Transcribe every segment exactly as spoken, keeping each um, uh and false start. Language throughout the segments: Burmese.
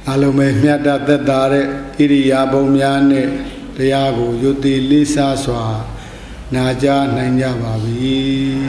Alume miata tetare iriya bomyane riyago yuti lisa swa naja nanya babi.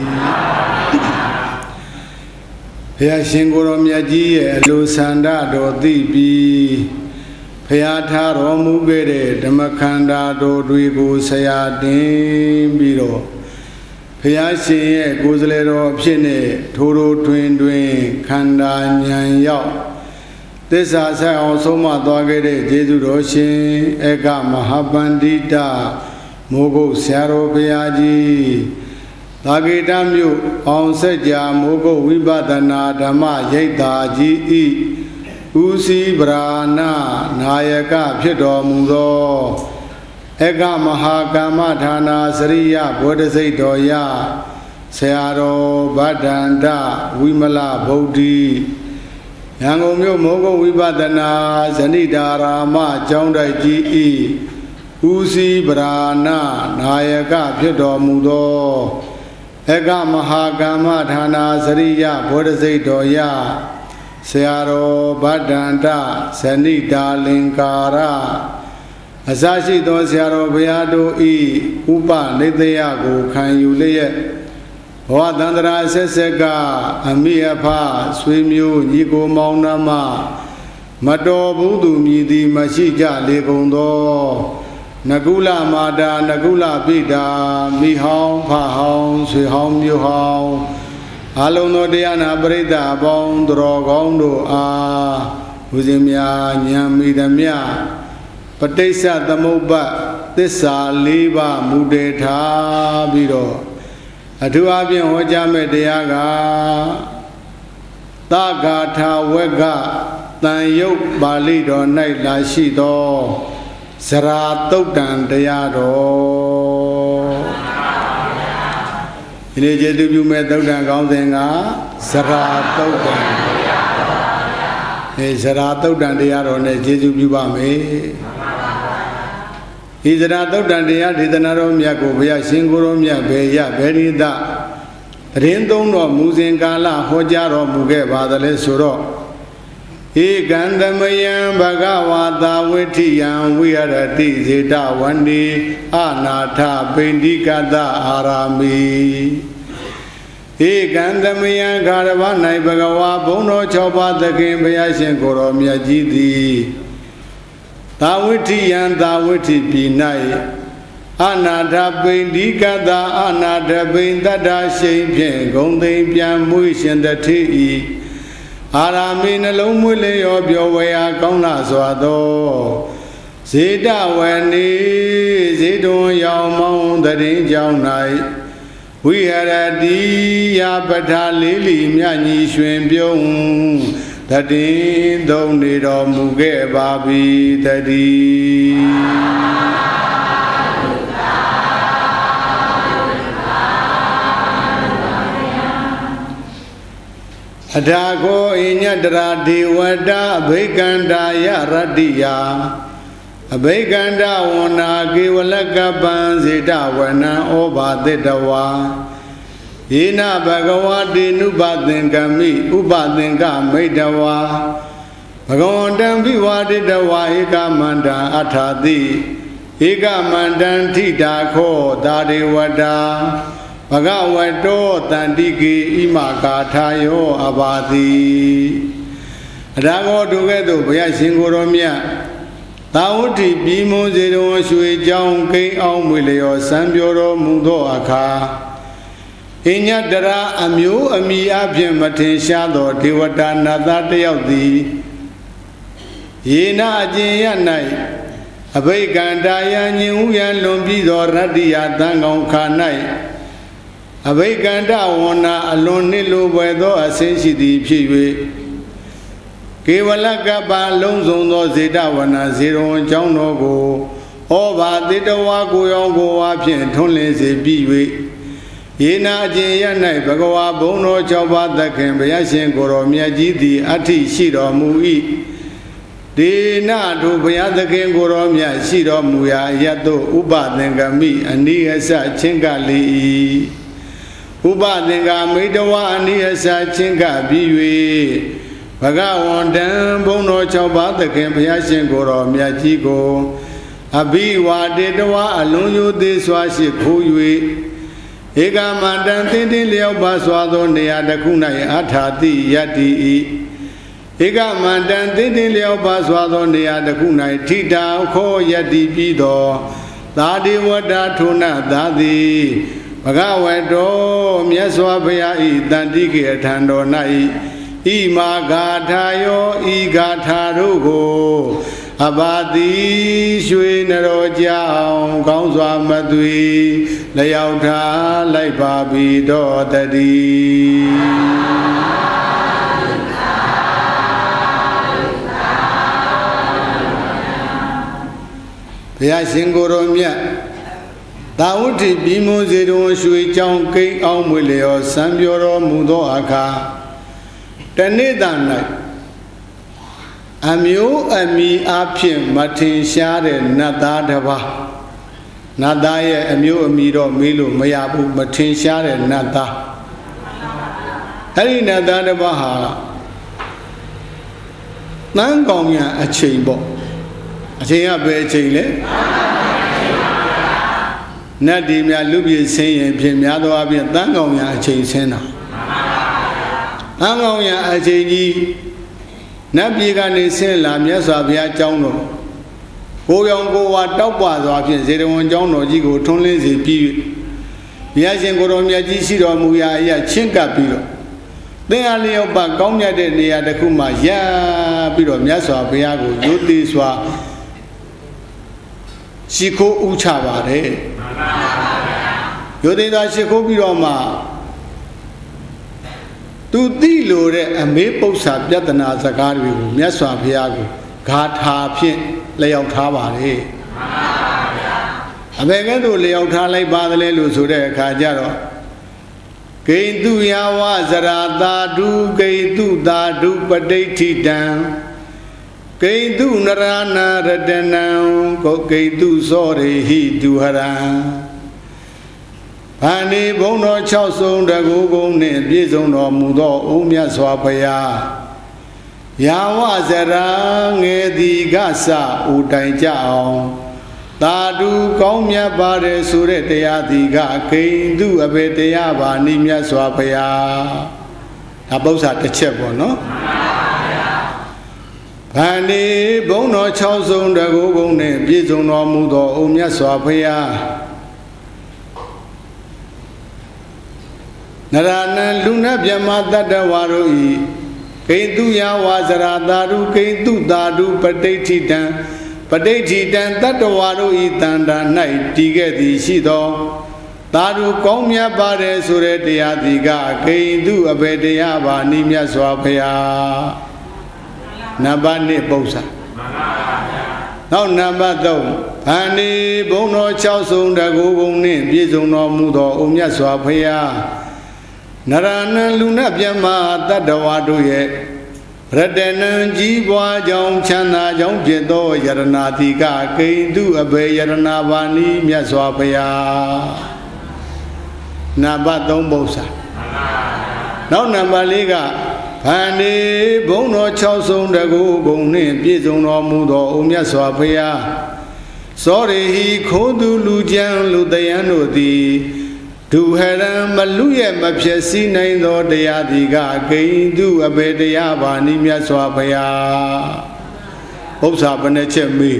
Phaya Shingoro Myaji ye Lusanda do dibi Phaya Tharo mugere Dhammakanda do dwigo sayadin biro Phaya Shin ye Gozalero phine Thoro twin twin khanda nyan yaw Tissa sayon soma twagere Jesu do Shin Eka Mahabandita Mogo Syaro Phayaji Lagita Myu on Seja Mogo Vibadana Dhamma Yaita Ji Usi Brana Nayaka Pito Mudo Eka Mahakama Thana Sriya Bodhisattva Sayaro Badanda Vimala Bodhi Yangomyo Mogo Vibadana Zanida Rama Chaundai Ji Usi Brana Nayaka Pito Mudo Eka Mahakama Thana Sriya Bodhisattva Sayaro Badanda Sanita Linkara Asashi do Sayaro Bayado E Upa Nityago Kan Yuliye Wadandra Sesega Amiapa Swimyu Niko Maunama Mato Budu Midi Mashija Legondo Nagula Mada Nagula Bida Mihao Pahao Swihao Yuhao Alono Diana Breda Bong Drogondo A Uzimia Nyamidamia Patesa Damoba Tessa Liba Mudeta Biro Atuabian Hojame Diaga Tagata Wega Tanyok Balido Night Lashido Sara Totan Diado Ini jadi cuma Totan kau tengah Sara Totan Eh Sara Totan Diado ne Jesu juga me Isra Totan dia di tanah romya ko Baya Shingoromya Baya Berida Rindong no Muzingkala Hojaro Muge Badale Suro E Gandamayan Bhagavata Vitiyan Virati Zeta Vandi Anatha Bindikata Arami E Gandamayan Garavanai Bhagava Bono Chopa Takin Baya Shingoro Myajidi Tavitiyan Taviti Pinai Anatha Bindikata Anatha Bindata Shimpian Gondin Pian Muishandati Arami Nalumule of your way a Kona Swado Zeta Wani Zidon Yamon the Rinjao night. We had a dia Batalili Miani Shwimpion that in don't need a Muge Babi Tadi Adago Inyadra Diwada Beganda Yaradia Beganda Wana Giwalaka Banzida Wana Oba Dedawa Ina Bhagavati Nubathingami Ubhathinga Medawa Bhagavandam Vivadi Dawa Eka Manda Athadi Eka Mandan Tita Ko Dadewada Bhagavato Tandiki Imakatayo Abadi Rago Dugedo Baya Shingoromya Tauti Bimo Zero Shui Jong Ke Aumilio Sambioro Mudo Aka Inyadara Amyu Ami Abhim Matin Shado Diwata Nada Deodi Yena Ajiyanai Abai Gandaya Nyuyan Lumbido Radia Dangong Kanai Abai Ganda Wana Alonilu Wedo Asensidi Piwe Kevalaka Ba Longzono Zeta Wana Zero Jonogo Oba Ditawa Goyongo Apien Tonlin Zebiwe Yena Jiyanai Bhagava Bono Choba Takin Baya Shingoro Myajidi Ati Shiro Mui Dina to Baya Takin Goro Mya Shiro Muya Yato Ubhathinga Aniyasa Chingali Ubhathinga Medawa Aniyasa Chinga Biwe Bhagavantam Bono Chaubathakim Pyashin Goro Miyajiko Abhi Wadidwa Alunyu Deswashi Kuyui Ega Mandan Tindi Leo Baswado Neadakuna Athati Yati Ega Mandan Tindi Leo Baswado Neadakuna Tita Ko Yati Pido Dadi Wada Tuna Dadi Bhagavato Myaswabaya Idandiki Tando Nai Ima Gathayo Igatharugo Abadi Shui Narojao Gauswa Madui Layauta Laibabi Dodadi Pyashingoromya Dauti Bimo Zero Shui Chong Kei Aumuleo Sambioro Mudo Aka Tanedana Amio Ami Apim Martin Share Nadadava Nadaya Amio Amiro Milu Mayabu Martin Share Nada Hari Nadadavaha Nangonya a chamber a chamber be chile Nadimia Lubi saying Pimiado Abian Nangonya a change sena Nangonya a change Nabiga Nisin Lamias Abia Jono Go Young Go what Taupas of Zero Jono Jigo Tonley Zipi Yasin Goromia Jishiro Muya Chinka Piro Then I lay back Gomia de Nia de Kuma Ya Piro Miasa Piago Yuti Swa Shiko Uchavare Yodina Shiko Piroma Tu Dilore and Maposa Yatana Zakari, Miasa Piago, Gata Pin, Layout Havare. I began to lay out Hale Badale Sude Kajaro. Gay do Yawa Zarada do Gay do da do Padeti down. Gay do Narana Redena, go Gay do sorry he do her. Pani Bono Chauson da Gogo Ne Bizon or Mudo Umia Swapaya Yawa Zerang Edi Gasa Utaijao Tadu Komia Bare Suretea Diga Kain do a Beteaba Nimia Swapaya Abos at the Chepo, no? Pani Bono Chauson da Gogo Ne Bizon or Mudo Umia Swapaya Narana Luna Biamata Waroi, Kaindu Yawazara Daru, Kaindu Dadu, Pateti Dan, Pateti Dan, Tatawaru Itanda Night, Tigeti Shido, Daru Komia Bare Suretia Diga, Kaindu Abedeaba, Nimia Swapaya Nabane Bosa. Now number though, Pani Bono Chauson da Gogone, Bizono Mudo, Umia Swapaya. Narana Luna Biama Tadawadu ye Redena Jiwa Jong Chana Jong Jedo Yaranatika Kaindu Abe Yaranavani Miaswapaya Nabaton Bosa Now Nambaliga Pani Bono Chauson Dago Gone Bizon or Mudo Umiaswapaya Sorry he Kodu Lujan Ludayano di To Hera Maluya Mapsi nine or the Adiga, Gain do a bedayaba, Nimia Swapaya. Hopes happen at me.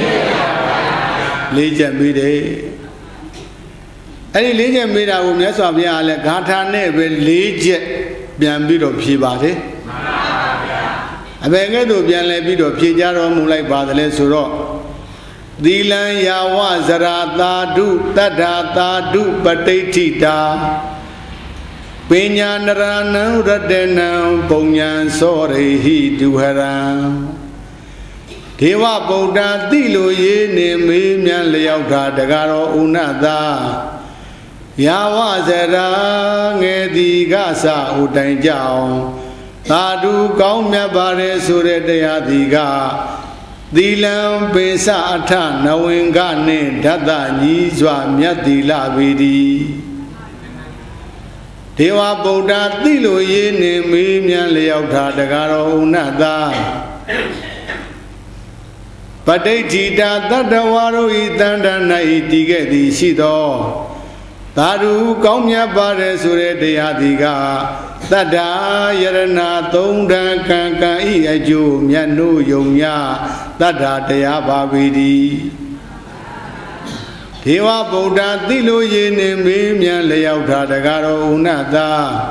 Legend me day. Any legend made out of Yaswabia, like Gata never legend Biambid of Pibate. I beg to be a bit of Pijaro Mulai Badale Suro. Dilan Yawa Zarata do Tadata do Pateta Penya Narana Radena Ponyan sorry he do her Deva Boda Dilo Ye Name Leauta Dagaro Unada Yawa Zara Ngedi Gasa Utaijao Tadu Kaumya Bare Suretea Diga Dilam Pesa Ata Nawingane Dada Nizwa Myatila Vidi ဒေဝဗုဒ္ဓသိလိုရင်းနေမေးမြန်းလျောက်တာတကားတော်ဥနတပဋိဋ္ဌိတာတတ္တဝါတို့ဤတန်တန်၌တည်ခဲ့သည်ရှိသောသာဓုကောင်းမြတ်ပါတဲ့ဆိုတဲ့တရားဒီကတတ္တာယရဏသုံးတန်ကံကံဤအကျိုးမြတ်နိုးယုံညတတ္တာတရားပါပေသည်ဒေဝဗုဒ္ဓသိလိုရင်းနေမေးမြန်းလျောက်တာတကားတော်ဥနတ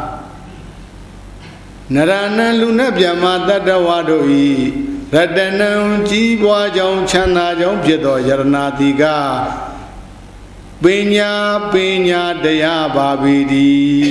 နရဏလူနတ်မြမတတ္တဝါတို့ဤရတနံကြီးပွားကြောင်းချမ်းသာကြောင်းဖြစ်သောယရဏတိကပညာပညာတရားပါပေသည်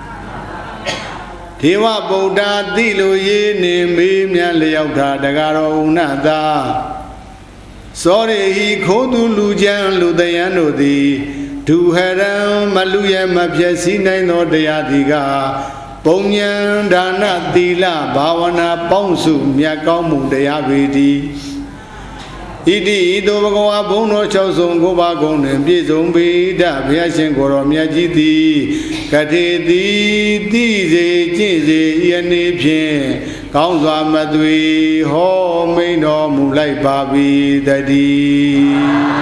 ဒေဝဗုဒ္ဓသိလိုရင်းနေမေးမြန်းလျောက်တာတကားတော်ဥနတသောရိဟိခိုးသူလူချမ်းလူတယံတို့သည်ဒုဟရံမလူရမဖြစ်စည်းနိုင်သောတရားဒီကပုံဉဏ်ဒါနသီလဘာဝနာပေါင်းစုမြတ်ကောင်းမှုတရားပေသည်ဣတိဤသို့ဘဂဝါဘုံတော်၆စုံကိုပါကုံတွင်ပြည့်စုံပေတဘုရားရှင်ကိုယ်တော်မြတ်ကြီးသည်ကတိတိသိစေကျင့်စေဤအနေဖြင့်ကောင်းစွာမသွေဟောမိန်တော်မူလိုက်ပါပြီတည်း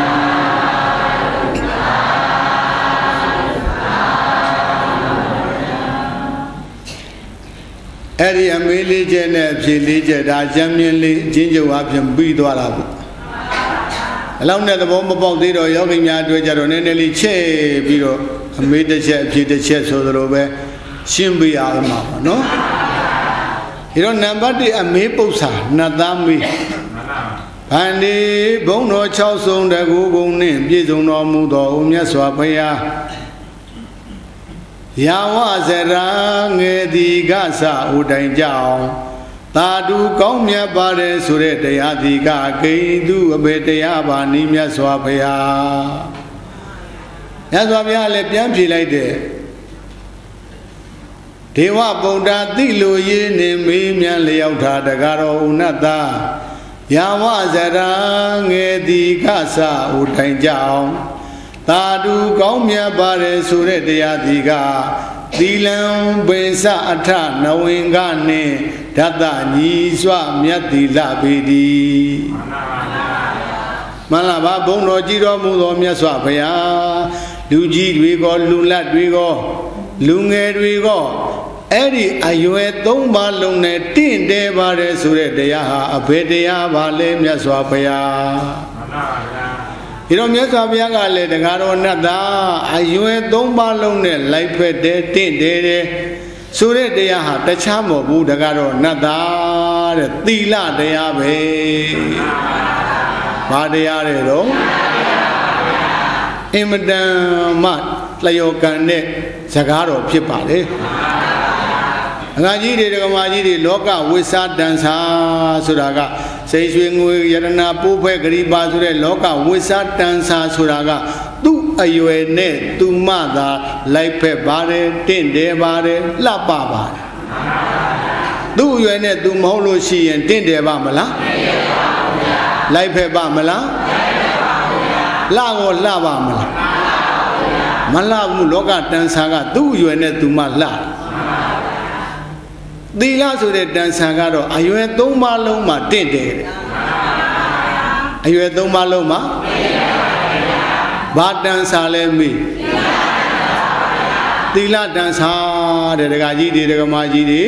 အဲ့ဒီအမေးလေးချက်နဲ့အဖြေလေးချက်ဒါချမ်းမြင်းလေးအချင်းချုပ်အပြင်ပြီးသွားတာပေါ့အလောက်နဲ့သဘောမပေါက်သေးတော့ယောဂီများတွေ့ကြတော့နည်းနည်းလေးချက်ပြီးတော့အမေးတစ်ချက်အဖြေတစ်ချက်ဆိုသလိုပဲရှင်းပြရမှာပေါ့နော်ဒီတော့နံပါတ်၁အမေးပု္ပ္ပာနတ်သားမေးဗန္ဒီဘုံတော်၆စုံတကူကုန်နှင့်ပြည့်စုံတော်မူသောဦးမြတ်စွာဘုရားယာဝဇရာငယ်ဒီကစဥတိုင်ကြောင်သာဓုကောင်းမြတ်ပါတယ်ဆိုတဲ့တရားဒီကဂိန္ဓုအဘေတရားပါနိမြတ်စွာဘုရားမြတ်စွာဘုရားလည်းပြန်ဖြေလိုက်တယ်ဒေဝဗုဒ္ဓသိလိုရင်းနေမေးမြန်းလျောက်တာတကားတော်ဥနတယာဝဇရာငယ်ဒီကစဥတိုင်ကြောင်သာဓုကောင်းမြတ်ပါတယ်ဆိုတဲ့တရားဒီကသီလံပေစအထနဝင်္ဂနှင့်ဓတ္တညီစွမြတ်တိလပေသည်မှန်လားပါဘုံတော်ကြည်တော်မူသောမြတ်စွာဘုရားလူကြီးတွေကောလူလတ်တွေကောလူငယ်တွေကောအဲ့ဒီအရွယ်သုံးပါလုံးနဲ့တင့်တယ်ပါတယ်ဆိုတဲ့တရားဟာအဘယ်တရားပါလဲမြတ်စွာဘုရားမှန်ပါဗျာဒီတော့မြတ်စွာဘုရားကလည်းတကားတော်နတ်သားအရွယ်သုံးပါလုံးနဲ့လိုက်ဖက်တယ်တင့်တယ်တယ်ဆိုတဲ့တရားဟာတခြားမဟုတ်ဘူးတကားတော်နတ်သားတဲ့သီလတရားပဲဘာတရားတွေတော့အင်မတန်မှလျော်ကန်တဲ့စကားတော်ဖြစ်ပါလေအငါကြီးတွေဒကမာကြီးတွေလောကဝိသတန်စာဆိုတာကစိတ်ရွှေငွေယရဏပိုးဖွဲဂရိပါဆိုတဲ့လောကဝိသတန်စာဆိုတာကသူ့အရွယ်နဲ့သူမသာလိုက်ဖက်ပါတယ်တင့်တယ်ပါတယ်လှပပါတယ်သူ့အရွယ်နဲ့သူမဟုတ်လို့ရှိရင်တင့်တယ်ပါမလားလိုက်ဖက်ပါမလားလှကိုလှပါမလားမလှဘူးလောကတန်စာကသူ့အရွယ်နဲ့သူမလှသီလဆိုတဲ့တန်ဆာကတော့အရွယ်သုံးပါးလုံးမှာတင့်တယ်အရွယ်သုံးပါးလုံးမှာဘာတန်ဆာလဲမေးသီလတန်ဆာတဲ့ဒကာကြီးတွေဒကာမကြီးတွေ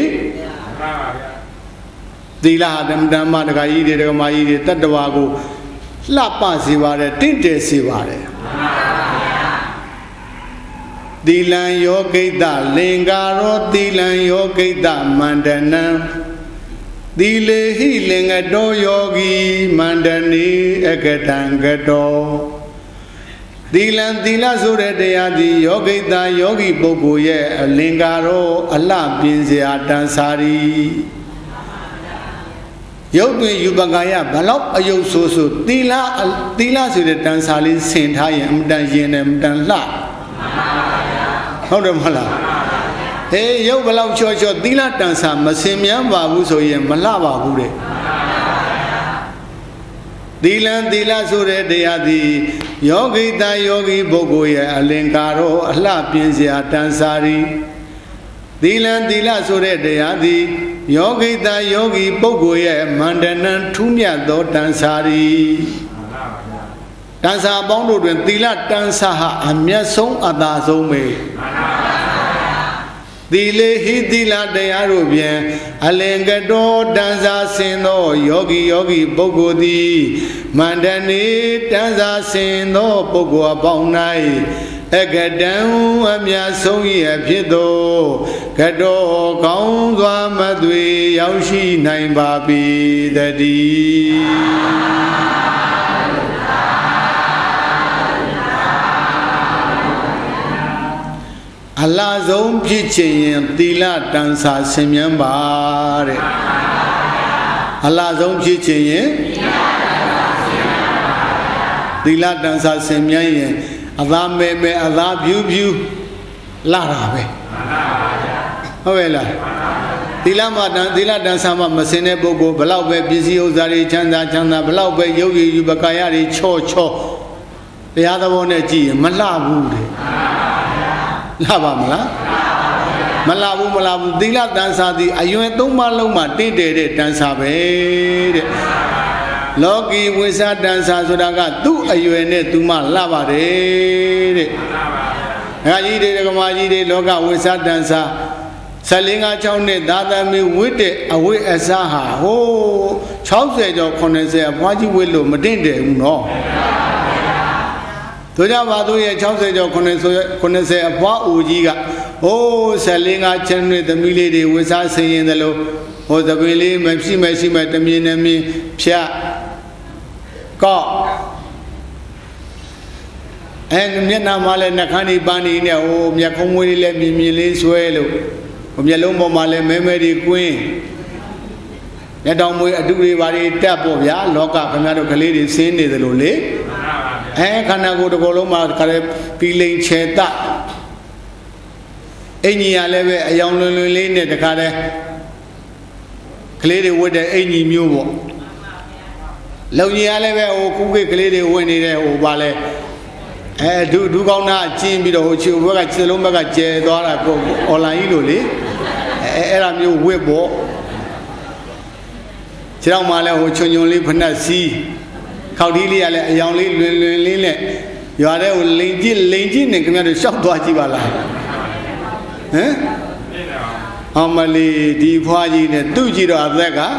သီလဟာဓမ္မဓမ္မဒကာကြီးတွေဒကာမကြီးတွေတတ္တဝါကိုလှပစေပါတယ်တင့်တယ်စေပါတယ်သီလံယောဂိတလင်္ကာရောသီလံယောဂိတမန္တနံသီလေဟိလင်္ကတောယောဂီမန္တနေအကတံကတောသီလံသီလဆိုတဲ့တရားဒီယောဂိတယောဂီပုဂ္ဂိုလ်ရဲ့အလင်္ကာရောအလှပြင်းစရာတန်စာရီရုပ်တွင်ယူပကာယဘလောက်အယုတ်ဆိုးဆိုးသီလသီလဆိုတဲ့တန်စာလေးဆင်ထားရင်အမတန်ရင်တယ်အမတန်လှဟုတ်တယ်မဟုတ်လားဟေးရုပ်ဘလောက်ချောချောသီလတန်ဆာမစင်မြန်းပါဘူးဆိုရင်မလှပါဘူးတဲ့သီလံသီလဆိုတဲ့တရားသည်ယောဂိတယောဂီပုဂ္ဂိုလ်ရဲ့အလင်္ကာရောအလှပြင်းစရာတန်ဆာရီသီလံသီလဆိုတဲ့တရားသည်ယောဂိတယောဂီပုဂ္ဂိုလ်ရဲ့မန္တနံထူးမြတ်သောတန်ဆာရီတန်ဆာပေါင်းတို့တွင်သီလတန်ဆာဟာအမျက်ဆုံးအသာဆုံးပဲသီလေဟိသီလတရားတို့ဖြင့်အလင်္ကတောတန်ဆာဆင်သောယောဂီယောဂီပုဂ္ဂိုလ်သည်မန္တနေတန်ဆာဆင်သောပုဂ္ဂိုလ်အပေါင်း၌အကတံအမြတ်ဆုံး၏အဖြစ်သို့ကတော်ကောင်းစွာမသွေရောက်ရှိနိုင်ပါပေတည်းအလားဆုံးဖြစ်ခြင်းရင်သီလတန်ဆာဆင်မြန်းပါတဲ့အလားဆုံးဖြစ်ခြင်းရင်သီလတန်ဆာဆင်မြန်းရင်အသာမဲမဲအသာဖြူဖြူလာတာပဲဟုတ်ရဲ့လားသီလမှာတန်သီလတန်ဆာမှာမစင်တဲ့ပုဂ္ဂိုလ်ဘလောက်ပဲပစ္စည်းဥစ္စာတွေချမ်းသာချမ်းသာဘလောက်ပဲရုပ်ရည်ယူပကာယတွေချော့ချော့တရားသဘောနဲ့ကြည့်ရင်မလှဘူးတဲ့လှပါမလားမလှဘူးမလှဘူးသီလတန်ဆာသည်အရွယ်သုံးပါးလုံးမှာတင့်တယ်တဲ့တန်ဆာပဲတဲ့လောကီဝိသတန်ဆာဆိုတာကသူ့အရွယ်နဲ့သူမှလှပါတယ်တဲ့ငါကြီးတွေကမာကြီးတွေလောကဝိသတန်ဆာဆယ်လေးငါးချောင်းနဲ့သာသမီဝိတဲ့အဝိအစားဟာဟိုး၆၀ကျော်၇၀အဖွားကြီးဝိလို့မတင့်တယ်ဘူးနော်တို့ကြပါတို့ရဲ့၆၀ကျော်၇၀အဖွားဦးကြီးကဟိုးဆယ်လေးငါးချမ်းနဲ့သမီးလေးတွေဝိစားဆင်းရင်တယ်လို့ဟိုသပင်လေးမရှိမရှိမဲ့တမြင်နေမြင်ဖြတ်ကော့အဲမျက်နှာမှာလည်းနှခမ်းဒီပန်းဒီနဲ့ဟိုမျက်ခုံးမွေးလေးလည်းမြင်မြင်လေးဆွဲလို့ဟိုမျက်လုံးပေါ်မှာလည်းမဲမဲတွေကွင်းလက်တောင်မွေးအတူတွေဘာတွေတက်ပေါ့ဗျာလောကခင်ဗျားတို့ကလေးတွေဆင်းနေတယ်လို့လေအဲခန္ဓာကိုယ်တစ်ခုလုံးမှာခရဲပီလိန်ချေတအင်ကြီးရလည်းပဲအယောင်လွင်လွင်လေးနဲ့တခါတည်းကလေးတွေဝတ်တဲ့အင်ကြီးမျိုးပေါ့လုံကြီးရလည်းပဲဟိုကုကိကလေးတွေဝင်နေတဲ့ဟိုပါလဲအဲဒုဒုကောင်းသားကျင်းပြီးတော့ဟိုချီဘက်ကခြေလုံးဘက်ကကျဲသွားတာကိုအွန်လိုင်းကြီးလို့လေအဲအဲ့ဒါမျိုးဝတ်ပေါ့ခြေတော့မှလည်းဟိုချွန်ချွန်လေးဖနှက်စီးခေါက်ဒီလေးကလည်းအယောင်လေးလွင်လွင်လေးနဲ့ရွာတဲ့ဟိုလိန်ကြည့်လိန်ကြည့်နေခင်ဗျားတို့ရှောက်သွားကြည့်ပါလားဟမ်အမလီဒီဖွားကြီးနဲ့သူ့ကြည့်တော့အသက်က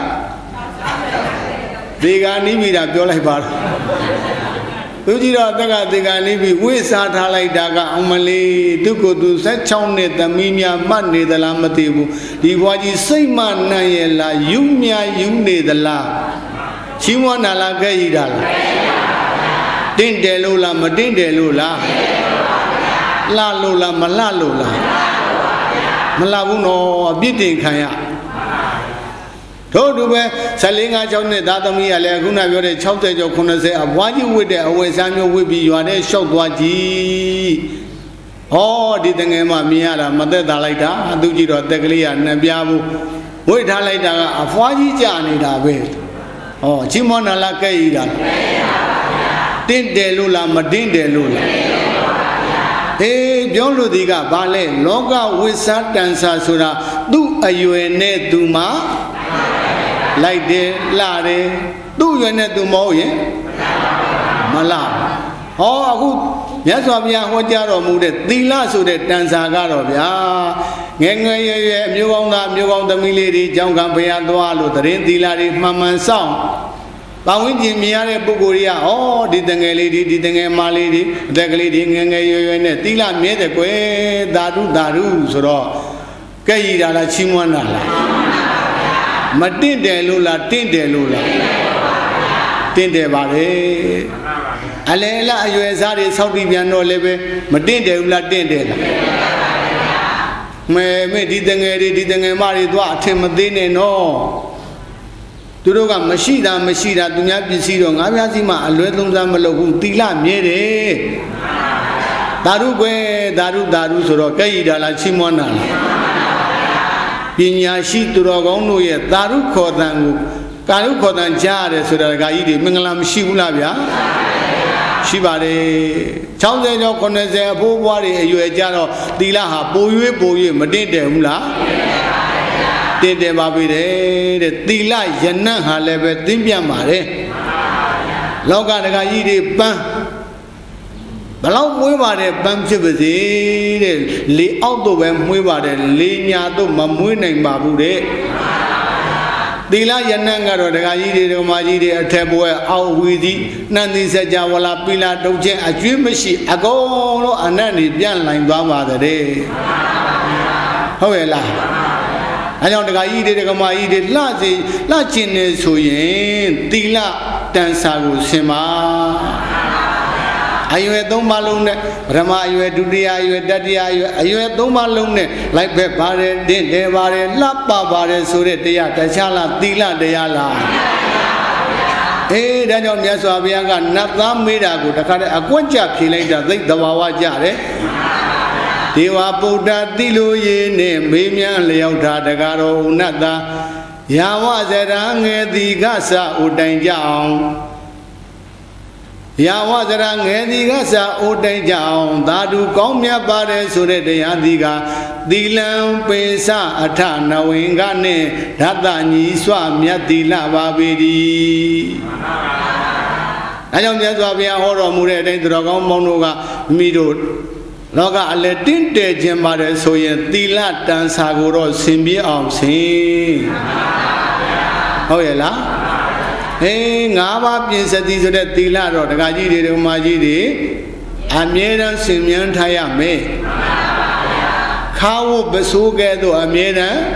ဒေဂာနိမိတာပြောလိုက်ပါတော့သူကြည့်တော့အသက်ကဒေဂာနိမိဝိစားထားလိုက်တာကအမလီသူကိုယ်သူ၁၆နှစ်သမီးများမှတ်နေသလားမသိဘူးဒီဖွားကြီးစိတ်မနှံ့ရဲ့လားယူမြယူနေသလားချီးမွမ်းနာလားခဲ့ရတာလားတင့်တယ်လို့လားမတင့်တယ်လို့လားလှလို့လားမလှလို့လားမလှဘူးနော်အပြစ်တင်ခံရတို့တူပဲဆယ်လေးငါးချောင်းနဲ့သားသမီးကလည်းခုနပြောတဲ့၆၀ကျော်၇၀အဘွားကြီးဝတ်တဲ့အဝတ်စားမျိုးဝတ်ပြီးရွာထဲလျှောက်သွားကြည့်ဟောဒီတငယ်မှမြင်ရတာမသက်သာလိုက်တာသူကြည့်တော့တက်ကလေးကနှပြဘူးဝိတ်ထားလိုက်တာကအဖွားကြီးကြာနေတာပဲဟောချီးမွမ်းနာလားကဲ့ရတာတင့်တယ်လို့လားမတင့်တယ်လို့လားအေးပြောလို့ဒီကဘာလဲလောကဝိသတန်ဆာဆိုတာသူ့အရွယ်နဲ့သူမှလိုက်တယ်လှတယ်သူ့အရွယ်နဲ့သူမဟုတ်ရင်မလှဟောအခုမြတ်စွာဘုရားဟောကြားတော်မူတဲ့သီလဆိုတဲ့တန်ဆာကတော့ဗျာငယ်ငယ်ရွယ်ရွယ်အမျိုးကောင်းသားအမျိုးကောင်းသမီးလေးတွေကြောင်းကံဘုရားသွားလို့တရင်သီလတွေမှန်မှန်ဆောင်ပဝင်းကျင်မြင်ရတဲ့ပုဂ္ဂိုလ်တွေကဩဒီတငယ်လေးတွေဒီတငယ်မလေးတွေအသက်ကလေးတွေငယ်ငယ်ရွယ်ရွယ်နဲ့သီလမြဲတဲ့ကွယ်သာဓုသာဓုဆိုတော့ကဲ့ရတာလားချီးမွမ်းတာလားမတင့်တယ်လို့လားတင့်တယ်လို့လားတင့်တယ်ပါလေအလဲအလအရွယ်စားတွေဆောက်ပြီးပြန်တော့လည်းပဲမတင့်တယ်ဘူးလားတင့်တယ်လားမဲမဲဒီတငယ်တွေဒီတငယ်မတွေသွားအထင်မသေးနဲ့နော်သူတို့ကမရှိတာမရှိတာသူများပစ္စည်းတော့ငါးပြားစီမှအလွဲသုံးစားမလုပ်ဘူးသီလမြဲတယ်သာဓုကွယ်သာဓုသာဓုဆိုတော့ကဲ့ရတာလားချီးမွမ်းတာလားပညာရှိသူတော်ကောင်းတို့ရဲ့သာဓုခေါ်တန်ကိုကာရုခေါ်တန်ကြားရတယ်ဆိုတာကကြီးတွေမင်္ဂလာမရှိဘူးလားဗျာရှိပါတယ်၆၀ကျော်၇၀အဖိုးဘွားတွေအရွယ်ကြတော့သီလဟာပို၍ပို၍မတင့်တယ်ဘူးလားတင့်တယ်ပါပြီတဲ့သီလယနံ့ဟာလည်းပဲသင်ပြပါတယ်လောကတကာကြီးတွေပန်းဘလောက်မွေးပါတယ်ပန်းဖြစ်ပါစေတဲ့လေအောက်တော့ပဲမွေးပါတယ်လေညာတော့မမွေးနိုင်ပါဘူးတဲ့သီလယနံ့ကတော့တကာကြီးတွေဒကမာကြီးတွေအထက်ဘွယ်အောက်ဝီသည်နှံသီစကြဝဠာပိလာတုတ်ချင်းအကျွေးမရှိအကုန်လုံးအနတ်နေပြန့်လိုက်သွားပါတဲ့ဟုတ်ရဲ့လားအဲကြောင့်တကာကြီးတွေဒကမာကြီးတွေလှစီလှကျင်နေဆိုရင်သီလတန်စာကိုဆင်ပါအရွယ်သုံးပါလုံးနဲ့ပထမအရွယ်ဒုတိယအရွယ်တတိယအရွယ်အရွယ်သုံးပါလုံးနဲ့လိုက်ဖက်ပါတယ်တင့်တယ်ပါတယ်လှပပါတယ်ဆိုတဲ့တရားတခြားလားသီလတရားလားအေးဒါကြောင့်မြတ်စွာဘုရားကနတ်သားမေးတာကိုတခါတည်းအကွက်ကြဖြေလိုက်တာသိသဘာဝကြတယ်ဒေဝဗုဒ္ဓတိလိုရေနဲ့မေးမြန်းလျောက်တာတကားတော်ဥနတ်သားယာဝဇရာငယ်တိကစဥတိုင်ကြအောင်ယာဝဇရာငယ်ဒီကစာအိုတိုင်ကြအောင်သာဓုကောင်းမြတ်ပါတယ်ဆိုတဲ့တရားဒီကသီလံပေစအထနဝင်ကနဲ့ဓာတညီစွမြတ်တိလပါပေသည်ဒါကြောင့်မြတ်စွာဘုရားဟောတော်မူတဲ့အတိုင်းသူတော်ကောင်းမောင်တို့ကမိတို့လောကအလဲတင့်တယ်ခြင်းပါတယ်ဆိုရင်သီလတန်စာကိုတော့ဆင်ပြေအောင်ဆင်ဟုတ်ရဲ့လားအေးငါးပါးပြင်စသည်ဆိုတဲ့သီလတော့ဒကာကြီးတွေဒကာမကြီးတွေအမြဲတမ်းဆင်မြန်းထားရမယ်ခါဝပစိုးကဲ့သို့အမြဲတမ်း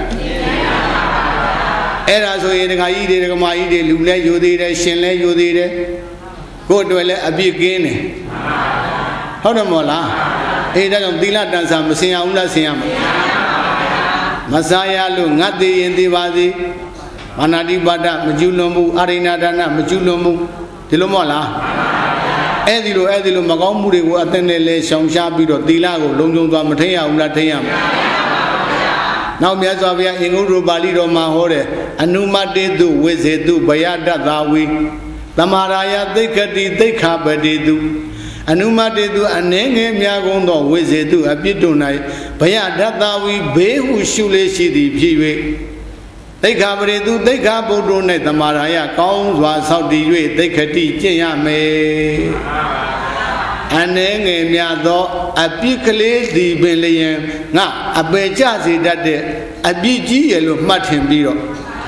အဲ့ဒါဆိုရင်ဒကာကြီးတွေဒကာမကြီးတွေလူလဲယူသေးတယ်ရှင်လဲယူသေးတယ်ကိုယ်တွေလည်းအပြစ်ကင်းတယ်ဟုတ်တယ်မို့လားအေးဒါကြောင့်သီလတန်ဆာမဆင်ရဘူးလားဆင်ရမှာမစားရလို့ငတ်သေးရင်သေးပါစေမာနတိပါဒမကျူးလွန်မှုအာရိဏဒါနမကျူးလွန်မှုဒီလိုမဟုတ်လားအဲ့ဒီလိုအဲ့ဒီလိုမကောင်းမှုတွေကိုအသက်နဲ့လဲရှောင်ရှားပြီးတော့သီလကိုလုံခြုံစွာမထိန်ရဘူးလားထိန်ရမှာနောက်မြတ်စွာဘုရားအင်္ဂုတ္တရပါဠိတော်မှာဟောတယ်အနုမတေတုဝိဇေတုဘယတ္တသာဝေသမာရာယသိက္ခတိသိက္ခပတိတုအနုမတေတုအနေငယ်များကုန်သောဝိဇေတုအပြစ်တို့၌ဘယတ္တသာဝေဘေးဟုရှုလေးရှိသည်ဖြစ်၍သိက္ခာပရိတုသိက္ခာပုဒ်တို့၌သမာရာယကောင်းစွာဆောက်တည်၍သိက္ခတိကျင့်ရမယ်အနေငယ်များသောအပြစ်ကလေးသည်ပင်လျင်ငါအပေကြစေတတ်တဲ့အပြစ်ကြီးရလို့မှတ်ထင်ပြီးတော့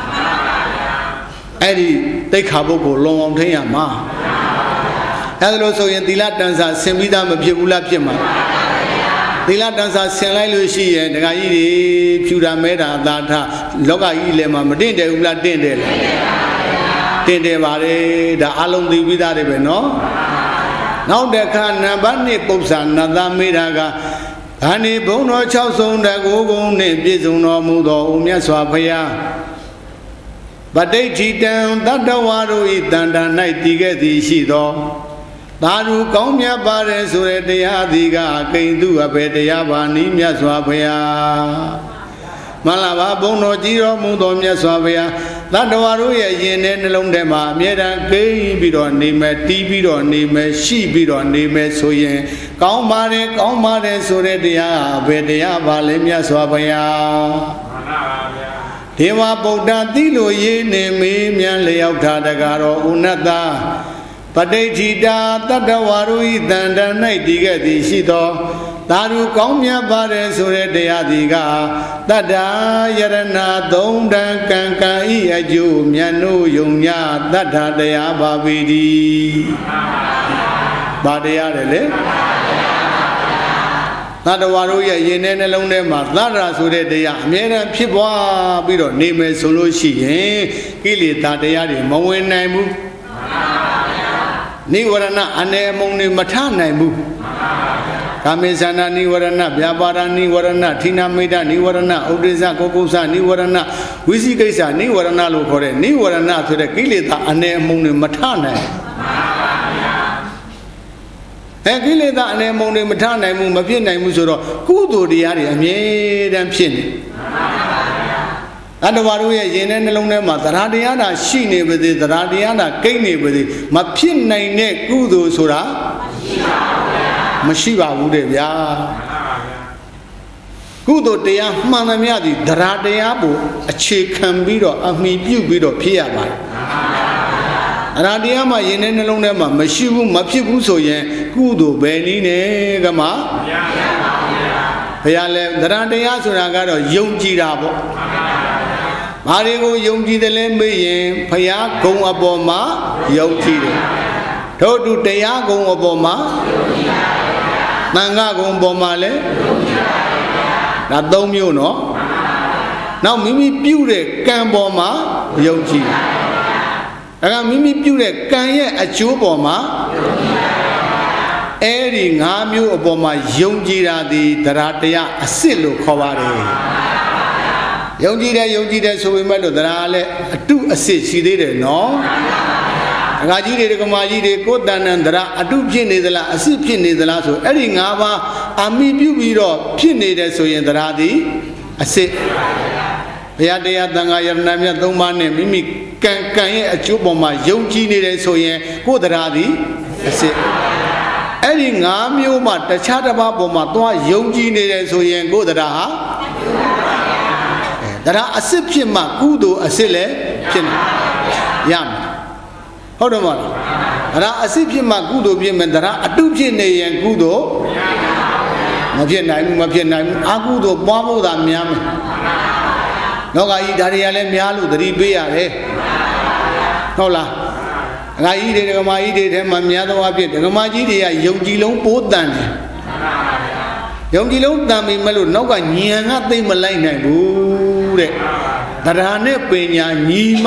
အဲ့ဒီသိက္ခာပုဒ်ကိုလုံအောင်ထိန်ရမှာအဲ့ဒါလို့ဆိုရင်သီလတန်ဆာဆင်ပြီးသားမဖြစ်ဘူးလားဖြစ်မှာသီလတန်ဆာဆင်လိုက်လို့ရှိရင်ဒကာကြီးတွေဖြူတာမဲတာအသာထလောကကြီးလည်းမမတင့်တယ်ဘူးလားတင့်တယ်လားတင့်တယ်ပါလေဒါအလုံးသိပြီးသားတွေပဲနော်နောက်တစ်ခါနံပါတ်နှစ်ပု္ပ္ပာနတ်သားမေးတာကခန္ဒီဘုံတော်၆ဆုံးတကူကုန်းနှင့်ပြည့်စုံတော်မူသောဦးမြတ်စွာဘုရားပဋိဋ္ဌိတံတတ္တဝါတို့ဤတန်တာ၌တည်ခဲ့သည်ရှိသောသာဓုကောင်းမြတ်ပါတယ်ဆိုတဲ့တရားဒီကကိဉ္တုအဘေတရားပါနိမြတ်စွာဘုရားမလာပါဘုံတော်ကြီးတော်မူသောမြတ်စွာဘုရားတတ္တဝါတို့ရဲ့ယင်တဲ့နှလုံးထဲမှာအမြဲတမ်းကိန်းပြီးတော့နေမယ်တီးပြီးတော့နေမယ်ရှိပြီးတော့နေမယ်ဆိုရင်ကောင်းပါတယ်ကောင်းပါတယ်ဆိုတဲ့တရားအဘေတရားပါလေမြတ်စွာဘုရားမှန်ပါဗျာဒေဝဗုဒ္ဓတိလိုရေးနေမေးမြန်းလျောက်ထားတကားတော်ဥနတ္တပဋိဋ္ဌိတာတတ္တဝါတို့ဤတန်တန်၌တည်ခဲ့သည်ရှိသောသာဓုကောင်းမြတ်ပါတယ်ဆိုတဲ့တရားဒီကတတ္တယရဏသုံးတန်ကံကံဤအကျိုးမြတ်တို့ယုံညတတ္ထတရားပါပေသည်ဘာတရားလဲလေသတ္တဝါတို့ရဲ့ရင်ထဲနှလုံးထဲမှာသတ္တရာဆိုတဲ့တရားအမြဲတမ်းဖြစ်ပွားပြီးတော့နေမယ်ဆိုလို့ရှိရင်ကိလေသာတရားတွေမဝင်နိုင်ဘူးနိဝရဏအနေအမုံတွေမထနိုင်ဘူးကာမေသနာနိဝရဏဗျာပါဒနိဝရဏဌိနမိတ်နိဝရဏဥဒိစ္စကုက္ကုသနိဝရဏဝိသိကိစ္စနိဝရဏလို့ခေါ်တဲ့နိဝရဏဆိုတဲ့ကိလေသာအနေအမုံတွေမထနိုင်အဲကိလေသာအနေအမုံတွေမထနိုင်ဘူးမဖြစ်နိုင်ဘူးဆိုတော့ကုသိုလ်တရားတွေအမြဲတမ်းဖြစ်နေအတ္တဝါတို့ရဲ့ယင်တဲ့နှလုံးထဲမှာသရတရားသာရှိနေပါသေးသရတရားသာကိန်းနေပါသေးမဖြစ်နိုင်တဲ့ကုသိုလ်ဆိုတာမရှိပါဘူးတဲ့ဗျာကုသိုလ်တရားမှန်သမျှသည်တရားတရားကိုအခြေခံပြီးတော့အမိပြုပြီးတော့ဖြစ်ရပါတယ်တရားတရားမှာယင်တဲ့နှလုံးထဲမှာမရှိဘူးမဖြစ်ဘူးဆိုရင်ကုသိုလ်ပဲနည်းနဲ့ကမှဘုရားလဲတရားတရားဆိုတာကတော့ယုံကြည်တာပေါ့ဘာတွေကိုယုံကြည်တယ်လဲမေးရင်ဘုရားဂုဏ်အပေါ်မှာယုံကြည်တယ်ထို့တူတရားဂုဏ်အပေါ်မှာသံဃာဂုဏ်ပေါ်မှာလဲဒါသုံးမျိုးနော်နောက်မိမိပြုတဲ့ကံပေါ်မှာယုံကြည်ဒါကမိမိပြုတဲ့ကံရဲ့အကျိုးပေါ်မှာအဲ့ဒီငါးမျိုးအပေါ်မှာယုံကြည်တာဒီတရားတရားအစစ်လို့ခေါ်ပါတယ်ယုံကြည်တယ်ယုံကြည်တယ်ဆိုပေမဲ့လို့တရားလည်းအတုအစစ်ရှိသေးတယ်နော်ဒကာကြီးတွေဒကာမကြီးတွေကိုယ်တဏ္ဍန်တရားအတုဖြစ်နေသလားအစစ်ဖြစ်နေသလားဆိုအဲ့ဒီငါးပါးအမိပြုပြီးတော့ဖြစ်နေတယ်ဆိုရင်တရားသည်အစစ်ဘုရားတရားသံဃာယရဏမြတ်သုံးပါးနဲ့မိမိကံကံရဲ့အကျိုးပေါ်မှာယုံကြည်နေတယ်ဆိုရင်ကိုယ်တရားသည်အစစ်အဲ့ဒီငါးမျိုးမှတခြားတစ်ပါးပေါ်မှာသွားယုံကြည်နေတယ်ဆိုရင်ကိုယ်တရားဟာတရားအစစ်ဖြစ်မှကုသိုလ်အစစ်လည်းဖြစ်နေရမယ်ဟုတ်တယ်မဟုတ်လားတရားအစစ်ဖြစ်မှကုသိုလ်ဖြစ်မယ်တရားအတုဖြစ်နေရင်ကုသိုလ်မဖြစ်နိုင်ဘူးမဖြစ်နိုင်ဘူးအကုသိုလ်ပွားဖို့သာများမယ်နောက်ကကြီးဒါတွေကလည်းများလို့သတိပေးရတယ်ဟုတ်လားဒကာကြီးတွေဒကာမကြီးတွေထဲမှာများသောအားဖြင့်ဒကာမကြီးတွေကယုံကြည်လုံးပိုးတန်တယ်ယုံကြည်လုံးတန်ပြီမဲ့လို့နောက်ကညံကသိမလိုက်နိုင်ဘူးတဲ့တရားနဲ့ပညာညီမ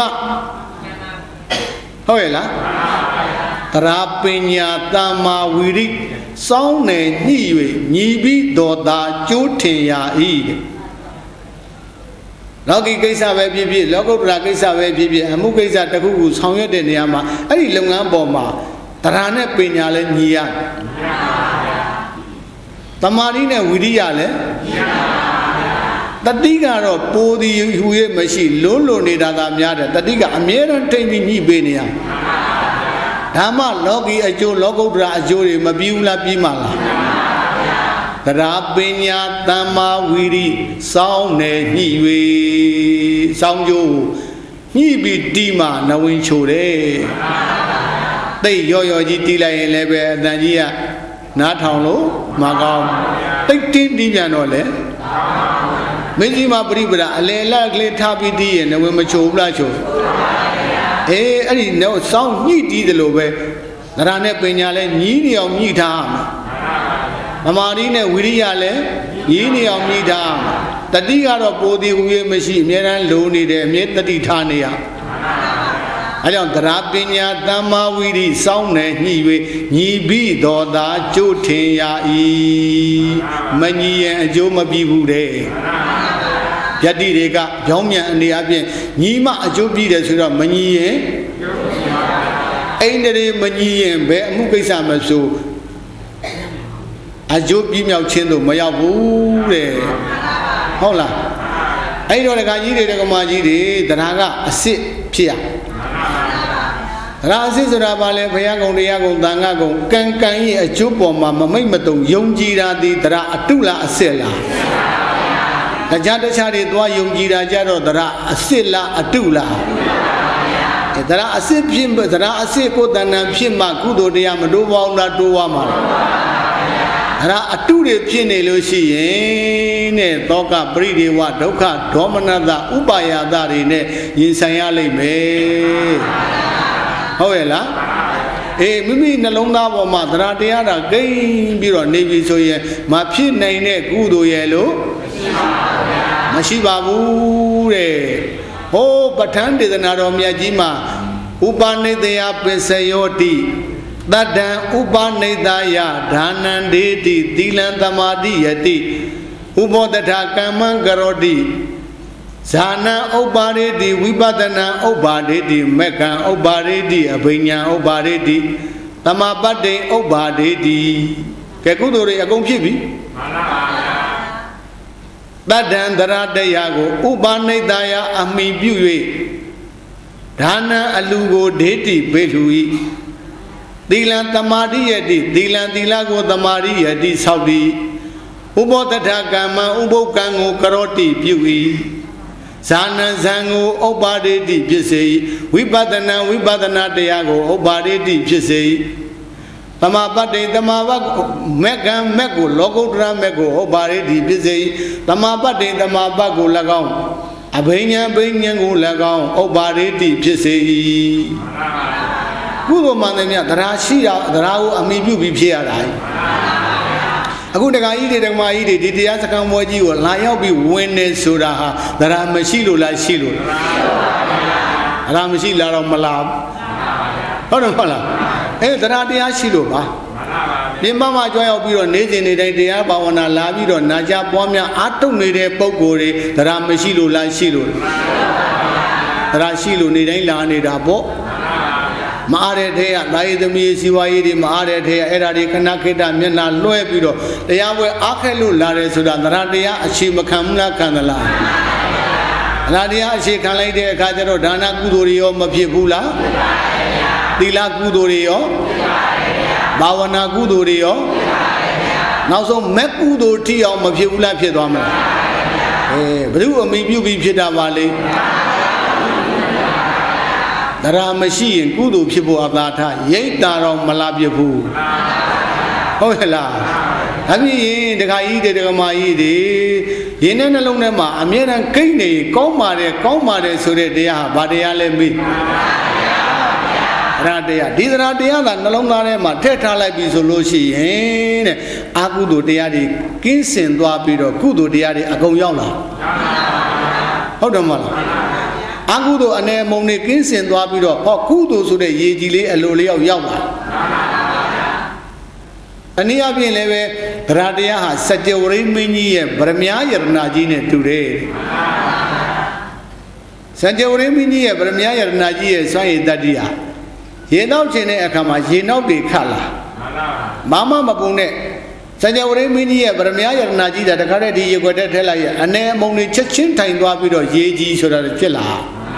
ဟုတ်ရဲ့လားတရားပညာတမ္မာဝီရိစောင်းနယ်ညှိ၍ညီပြီးတော်သာကျိုးထင်ရာဤတဲ့လောကီကိစ္စပဲဖြစ်ဖြစ်လောကုတ္တရာကိစ္စပဲဖြစ်ဖြစ်အမှုကိစ္စတစ်ခုခုဆောင်ရွက်တဲ့နေရာမှာအဲ့ဒီလုပ်ငန်းပေါ်မှာတရားနဲ့ပညာလည်းညီရတယ်တမာတိနဲ့ဝိရိယလည်းတတိကတော့ပိုသည်ဟူ၍မရှိလုံးလုံးနေတာသာများတယ်တတိကအမြဲတမ်းထိမ့်ပြီးညှိပေးနေရဓမ္မလောကီအကျိုးလောကုတ္တရာအကျိုးတွေမပြီးဘူးလားပြီးမှလားတရားပညာတမ္မာဝီရိစောင်းနေညှိ၍စောင်းကြိုးညှိပြီးတီးမှနဝင်ချိုတယ်တိတ်ရော့ရော့ကြီးတီးလိုက်ရင်လည်းပဲအတန်ကြီးကနားထောင်လို့မကောင်းတိတ်တင်းတီးပြန်တော့လေမင်းကြီးမပရိပဒအလေလက်ကလေးထားပြီးတီးရင်နဝင်မချိုဘူးလားချိုအေးအဲ့ဒီတော့စောင်းညှိတီးတယ်လို့ပဲတရားနဲ့ပညာလဲညီးနေအောင်ညှိထားမမာရီနဲ့ဝိရိယလည်းညီးနေအောင်ညှိထားတတိကတော့ပိုသည်ဟူ၍မရှိအမြဲတမ်းလုံနေတယ်အမြဲတတိထားနေရအဲကြောင့်တရားပညာတမ္မာဝီရိစောင်းနေညှိ၍ညီပြီးတော်သာကျိုးထင်ရာဤမညီရင်အကျိုးမပြီးဘူးတဲ့ယတိတွေကကြောင်းမြန်အနေအချင်းညီမအကျိုးပြီးတယ်ဆိုတော့မညီရင်အိန္ဒြေမညီရင်ဘယ်အမှုကိစ္စမဆိုအကျိုးပြီးမြောက်ခြင်းတို့မရောက်ဘူးတဲ့ဟုတ်လားအဲ့တော့ဒကာကြီးတွေဒကာမကြီးတွေတရားကအစစ်ဖြစ်ရတရားအစစ်ဆိုတာဘာလဲဘုရားကုံတရားကုံသံဃာကုံကံကံရဲ့အကျိုးပေါ်မှာမမိတ်မတုံယုံကြည်တာဒီတရားအတုလားအစစ်လားတရားတခြားတွေသွားယုံကြည်တာကြတော့တရားအစစ်လားအတုလားတရားအစစ်ဖြစ်တရားအစစ်ကိုတဏ္ဍာဖြစ်မှကုသိုလ်တရားမတိုးပေါင်းလားတိုးဝါမှာလားအဲ့ဒါအတုတွေဖြစ်နေလို့ရှိရင်တဲ့သောကပရိဒေဝဒုက္ခဒေါမနတဥပါယတတွေနဲ့ရင်ဆိုင်ရလိမ့်မယ်ဟုတ်ရဲ့လားအေးမိမိနှလုံးသားပေါ်မှာတရားတရားတာဂိမ်းပြီးတော့နေပြီဆိုရင်မဖြစ်နိုင်တဲ့ကုသိုလ်ရဲ့လို့မရှိပါဘူးတဲ့ဟိုးပဋ္ဌာန်းဒေသနာတော်မြတ်ကြီးမှာဥပနိတယပစ္စယောတိတတ္တံဥပနိတယဒါနံဒေတိသီလံသမာဓိယတိဥပောတထကမ္မံကရောတိဇာနံဥပ္ပါရေတိဝိပဿနာဥပ္ပါရေတိမက္ခံဥပ္ပါရေတိအဘိညာဥပ္ပါရေတိသမပတ္တိဥပ္ပါရေတိကဲကုသိုလ်တွေအကုန်ဖြစ်ပြီမှန်ပါဗျာတတ္တံသရတရားကိုဥပနိတယအမိပြု၍ဒါနံအလူကိုဒေတိပေးလူ၏သီလံသမာဓိယတိသီလံသီလကိုသမာဓိယတိဆောက်သည်ဥပောတထကမ္မဥပုပ်ကံကိုကရောတိပြု၏ဇာနံဇံကိုဥပ္ပါဒိတိဖြစ်စေ၏ဝိပဿနာဝိပဿနာတရားကိုဥပ္ပါဒိတိဖြစ်စေ၏သမာပတ္တိသမာဘမက်ကံမက်ကိုလောကုတ္တရမက်ကိုဥပ္ပါဒိတိဖြစ်စေ၏သမာပတ္တိသမာဘကို၎င်းအဘိညာဘိညာကို၎င်းဥပ္ပါဒိတိဖြစ်စေ၏ကုသိုလ်မှန်တယ်မြတ်တရားရှိတာတရားကိုအမိပြုပြီးဖြစ်ရတာအခုတက္ကကြီးတွေတက္ကမကြီးတွေဒီတရားစခန်းပွဲကြီးကိုလာရောက်ပြီးဝင်နေဆိုတာဟာတရားမရှိလို့လားရှိလို့တရားမရှိလားတော့မလားဟုတ်တယ်မဟုတ်လားအဲတရားတရားရှိလို့ပါပြင်ပမှာကြွားရောက်ပြီးတော့နေစဉ်နေတိုင်းတရားဘာဝနာလာပြီးတော့နာကြပွားများအားထုတ်နေတဲ့ပုံကိုယ်တွေတရားမရှိလို့လားရှိလို့တရားရှိလို့နေတိုင်းလာနေတာပေါ့မအားတဲ့ထဲကတာယသမီးစီဝါရေးတွေမအားတဲ့ထဲကအဲ့ဒါတွေခဏခိတမျက်နှာလွှဲပြီးတော့တရားပွဲအားခဲလို့လာတယ်ဆိုတာတရားတရားအခြေမခံဘူးလားခံသလားတရားတရားအခြေခံလိုက်တဲ့အခါကျတော့ဒါနကုသိုလ်တွေရောမဖြစ်ဘူးလားသီလကုသိုလ်တွေရောဘာဝနာကုသိုလ်တွေရောနောက်ဆုံးမက်ကုသိုလ်ထိအောင်မဖြစ်ဘူးလားဖြစ်သွားမလားအဲဘယ်သူအမိပြုပြီးဖြစ်တာပါလဲတရားမရှိရင်ကုသိုလ်ဖြစ်ဖို့အသာထရိတ်တာတော့မလာပြဘူးဟုတ်ရဲ့လားဒါဖြစ်ရင်တခါကြီးတွေတခါမကြီးတွေရင်းနဲ့နှလုံးထဲမှာအမြဲတမ်းကိန်းနေကောင်းပါတယ်ကောင်းပါတယ်ဆိုတဲ့တရားဟာဘာတရားလဲမေးတရားတရားဒီတရားတရားကနှလုံးသားထဲမှာထည့်ထားလိုက်ပြီဆိုလို့ရှိရင်တဲ့အကုသိုလ်တရားတွေကင်းစင်သွားပြီးတော့ကုသိုလ်တရားတွေအကုန်ရောက်လာဟုတ်တယ်မဟုတ်လားအကုသိုလ်အနေမုံနေကင်းစင်သွားပြီးတော့ဟောကုသိုလ်ဆိုတဲ့ရေကြီးလေးအလိုလေးရောက်ရောက်လာအနည်းအားဖြင့်လည်းပဲတရားတရားဟာစัจ java ရိမင်းကြီးရဲ့ဗရမ ्या ယရဏကြီးနဲ့တူတယ်စัจ java ရိမင်းကြီးရဲ့ဗရမ ्या ယရဏကြီးရဲ့စွမ်းရည်တတ္တိဟာရေနောက်ခြင်းတဲ့အခါမှာရေနောက်တွေခတ်လာမမမပုံနဲ့စัจ java ရိမင်းကြီးရဲ့ဗရမ ्या ယရဏကြီးတာတခါတည်းဒီရေခွက်ထဲထည့်လိုက်ရအနေအမုံတွေချက်ချင်းထိုင်သွားပြီးတော့ရေကြီးဆိုတာဖြစ်လာ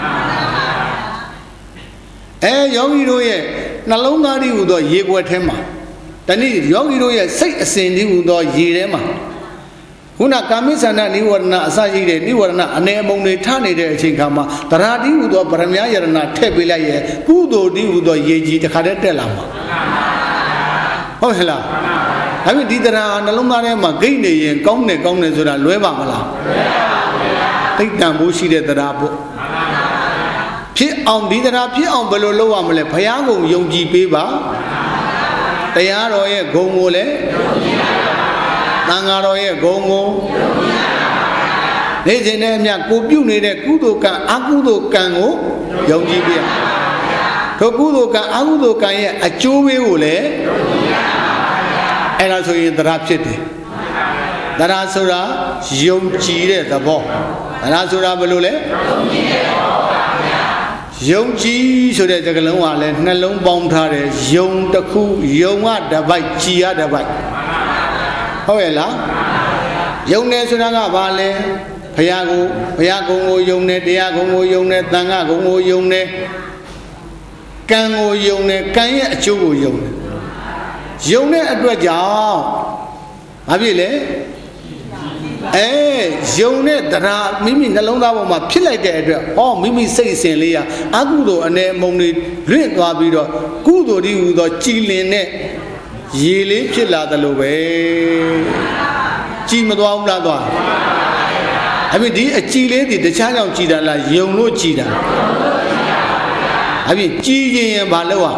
အဲယောဂီတို့ရဲ့နှလုံးသားကြီးဟူသောရေခွက်ထဲမှာတနည်းယောဂီတို့ရဲ့စိတ်အစဉ်ကြီးဟူသောရေထဲမှာခုနကာမိသန္ဓနိဝရဏအစရှိတဲ့နိဝရဏအနေအမုံတွေထနေတဲ့အချိန်ခါမှာတရာတိဟူသောဗရမ ्या ယရဏထည့်ပေးလိုက်ရဲ့ကုသိုလ်တိဟူသောရေကြီးတခါတည်းတက်လာမှာဟုတ်ဟဲ့လားဒါပေမဲ့ဒီတရားနှလုံးသားထဲမှာဂိတ်နေရင်ကောင်းတယ်ကောင်းတယ်ဆိုတာလွဲပါမလားလွဲပါဘူးဗျာသိတ္တံဖို့ရှိတဲ့တရားပေါ့ဖြစ်အောင်ဒီတရားဖြစ်အောင်ဘယ်လိုလုပ်ရမလဲဘုရားကိုယုံကြည်ပေးပါတရားတော်ရဲ့ဂုဏ်ကိုလည်းယုံကြည်ပါသံဃာတော်ရဲ့ဂုဏ်ကိုယုံကြည်ပါနေစဉ်နဲ့အမျှကိုပြုနေတဲ့ကုသိုလ်ကံအကုသိုလ်ကံကိုယုံကြည်ပေးထိုကုသိုလ်ကံအကုသိုလ်ကံရဲ့အကျိုးပေးကိုလည်းယုံကြည်ပါအဲ့ဒါဆိုရင်တရားဖြစ်တယ်တရားဆိုတာယုံကြည်တဲ့သဘောတရားဆိုတာဘယ်လိုလဲယုံကြည်တဲ့သဘောပါဗျာယုံကြည်ဆိုတဲ့စကားလုံးကလည်းနှလုံးပေါင်းထားတယ်ယုံတစ်ခုယုံကတစ်ပိုက်ကြည်ရတစ်ပိုက်ဟုတ်ရဲ့လားယုံတယ်ဆိုတာကဘာလဲဘုရားကိုဘုရားကုံကိုယုံတယ်တရားကုံကိုယုံတယ်သံဃာကုံကိုယုံတယ်ကံကိုယုံတယ်ကံရဲ့အကျိုးကိုယုံတယ်ယုံတဲ့အတွက်ကြောင့်ဘာဖြစ်လဲအဲယုံတဲ့တရားမိမိနှလုံးသားပေါ်မှာဖြစ်လိုက်တဲ့အတွက်ဩမိမိစိတ်အစဉ်လေးကအကုသိုလ်အနေအမုံတွေလွင့်သွားပြီးတော့ကုသိုလ်ဒီဟူသောကြည်လင်တဲ့ရေလေးဖြစ်လာတယ်လို့ပဲကြည်မသွားဘူးလားသွားအပြင်ဒီအကြည်လေးဒီတခြားကြောင့်ကြည်တာလားယုံလို့ကြည်တာအပြင်ကြည်ရင်ရင်ဘာလို့อ่ะ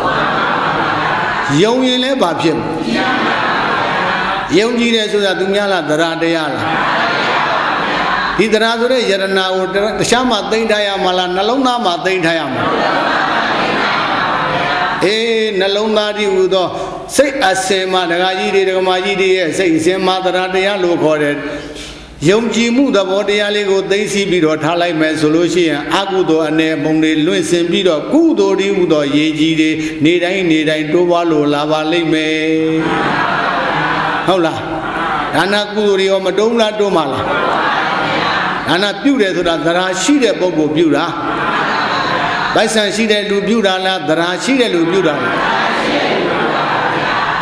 ယုံရင်လည်းဘာဖြစ်ယုံကြည်တယ်ဆိုတာသူများလားတရားတရားလားဒီတရားဆိုတဲ့ယရဏကိုတခြားမှာသိမ့်ထားရမှာလားနှလုံးသားမှာသိမ့်ထားရမှာအေးနှလုံးသားဒီဟူသောစိတ်အစင်မှာဒကာကြီးတွေဒကာမကြီးတွေရဲ့စိတ်အစင်မှာတရားတရားလို့ခေါ်တယ်ယုံကြည်မှုသဘောတရားလေးကိုသိသိပြီးတော့ထားလိုက်မယ်ဆိုလို့ရှိရင်အကုသိုလ်အနေပုံတွေလွင့်စင်ပြီးတော့ကုသိုလ်ဒီဟူသောရေကြီးတွေနေတိုင်းနေတိုင်းတိုးပွားလို့လာပါလိမ့်မယ်ဟုတ်လားဒါနကုသိုလ်တွေရောမတုံးလားတိုးမလားဒါနပြုတယ်ဆိုတာသရာရှိတဲ့ပုဂ္ဂိုလ်ပြုတာဗိုက်ဆံရှိတဲ့လူပြုတာလားသရာရှိတဲ့လူပြုတာလား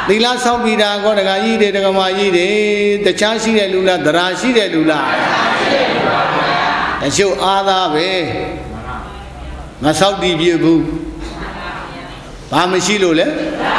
သီလဆောက်ပြီးတာကောတကကြီးတွေတကမာကြီးတွေတခြားရှိတဲ့လူလားသရာရှိတဲ့လူလားတချို့အားသားပဲမဆောက်တည်ပြဘူးဘာမရှိလို့လဲ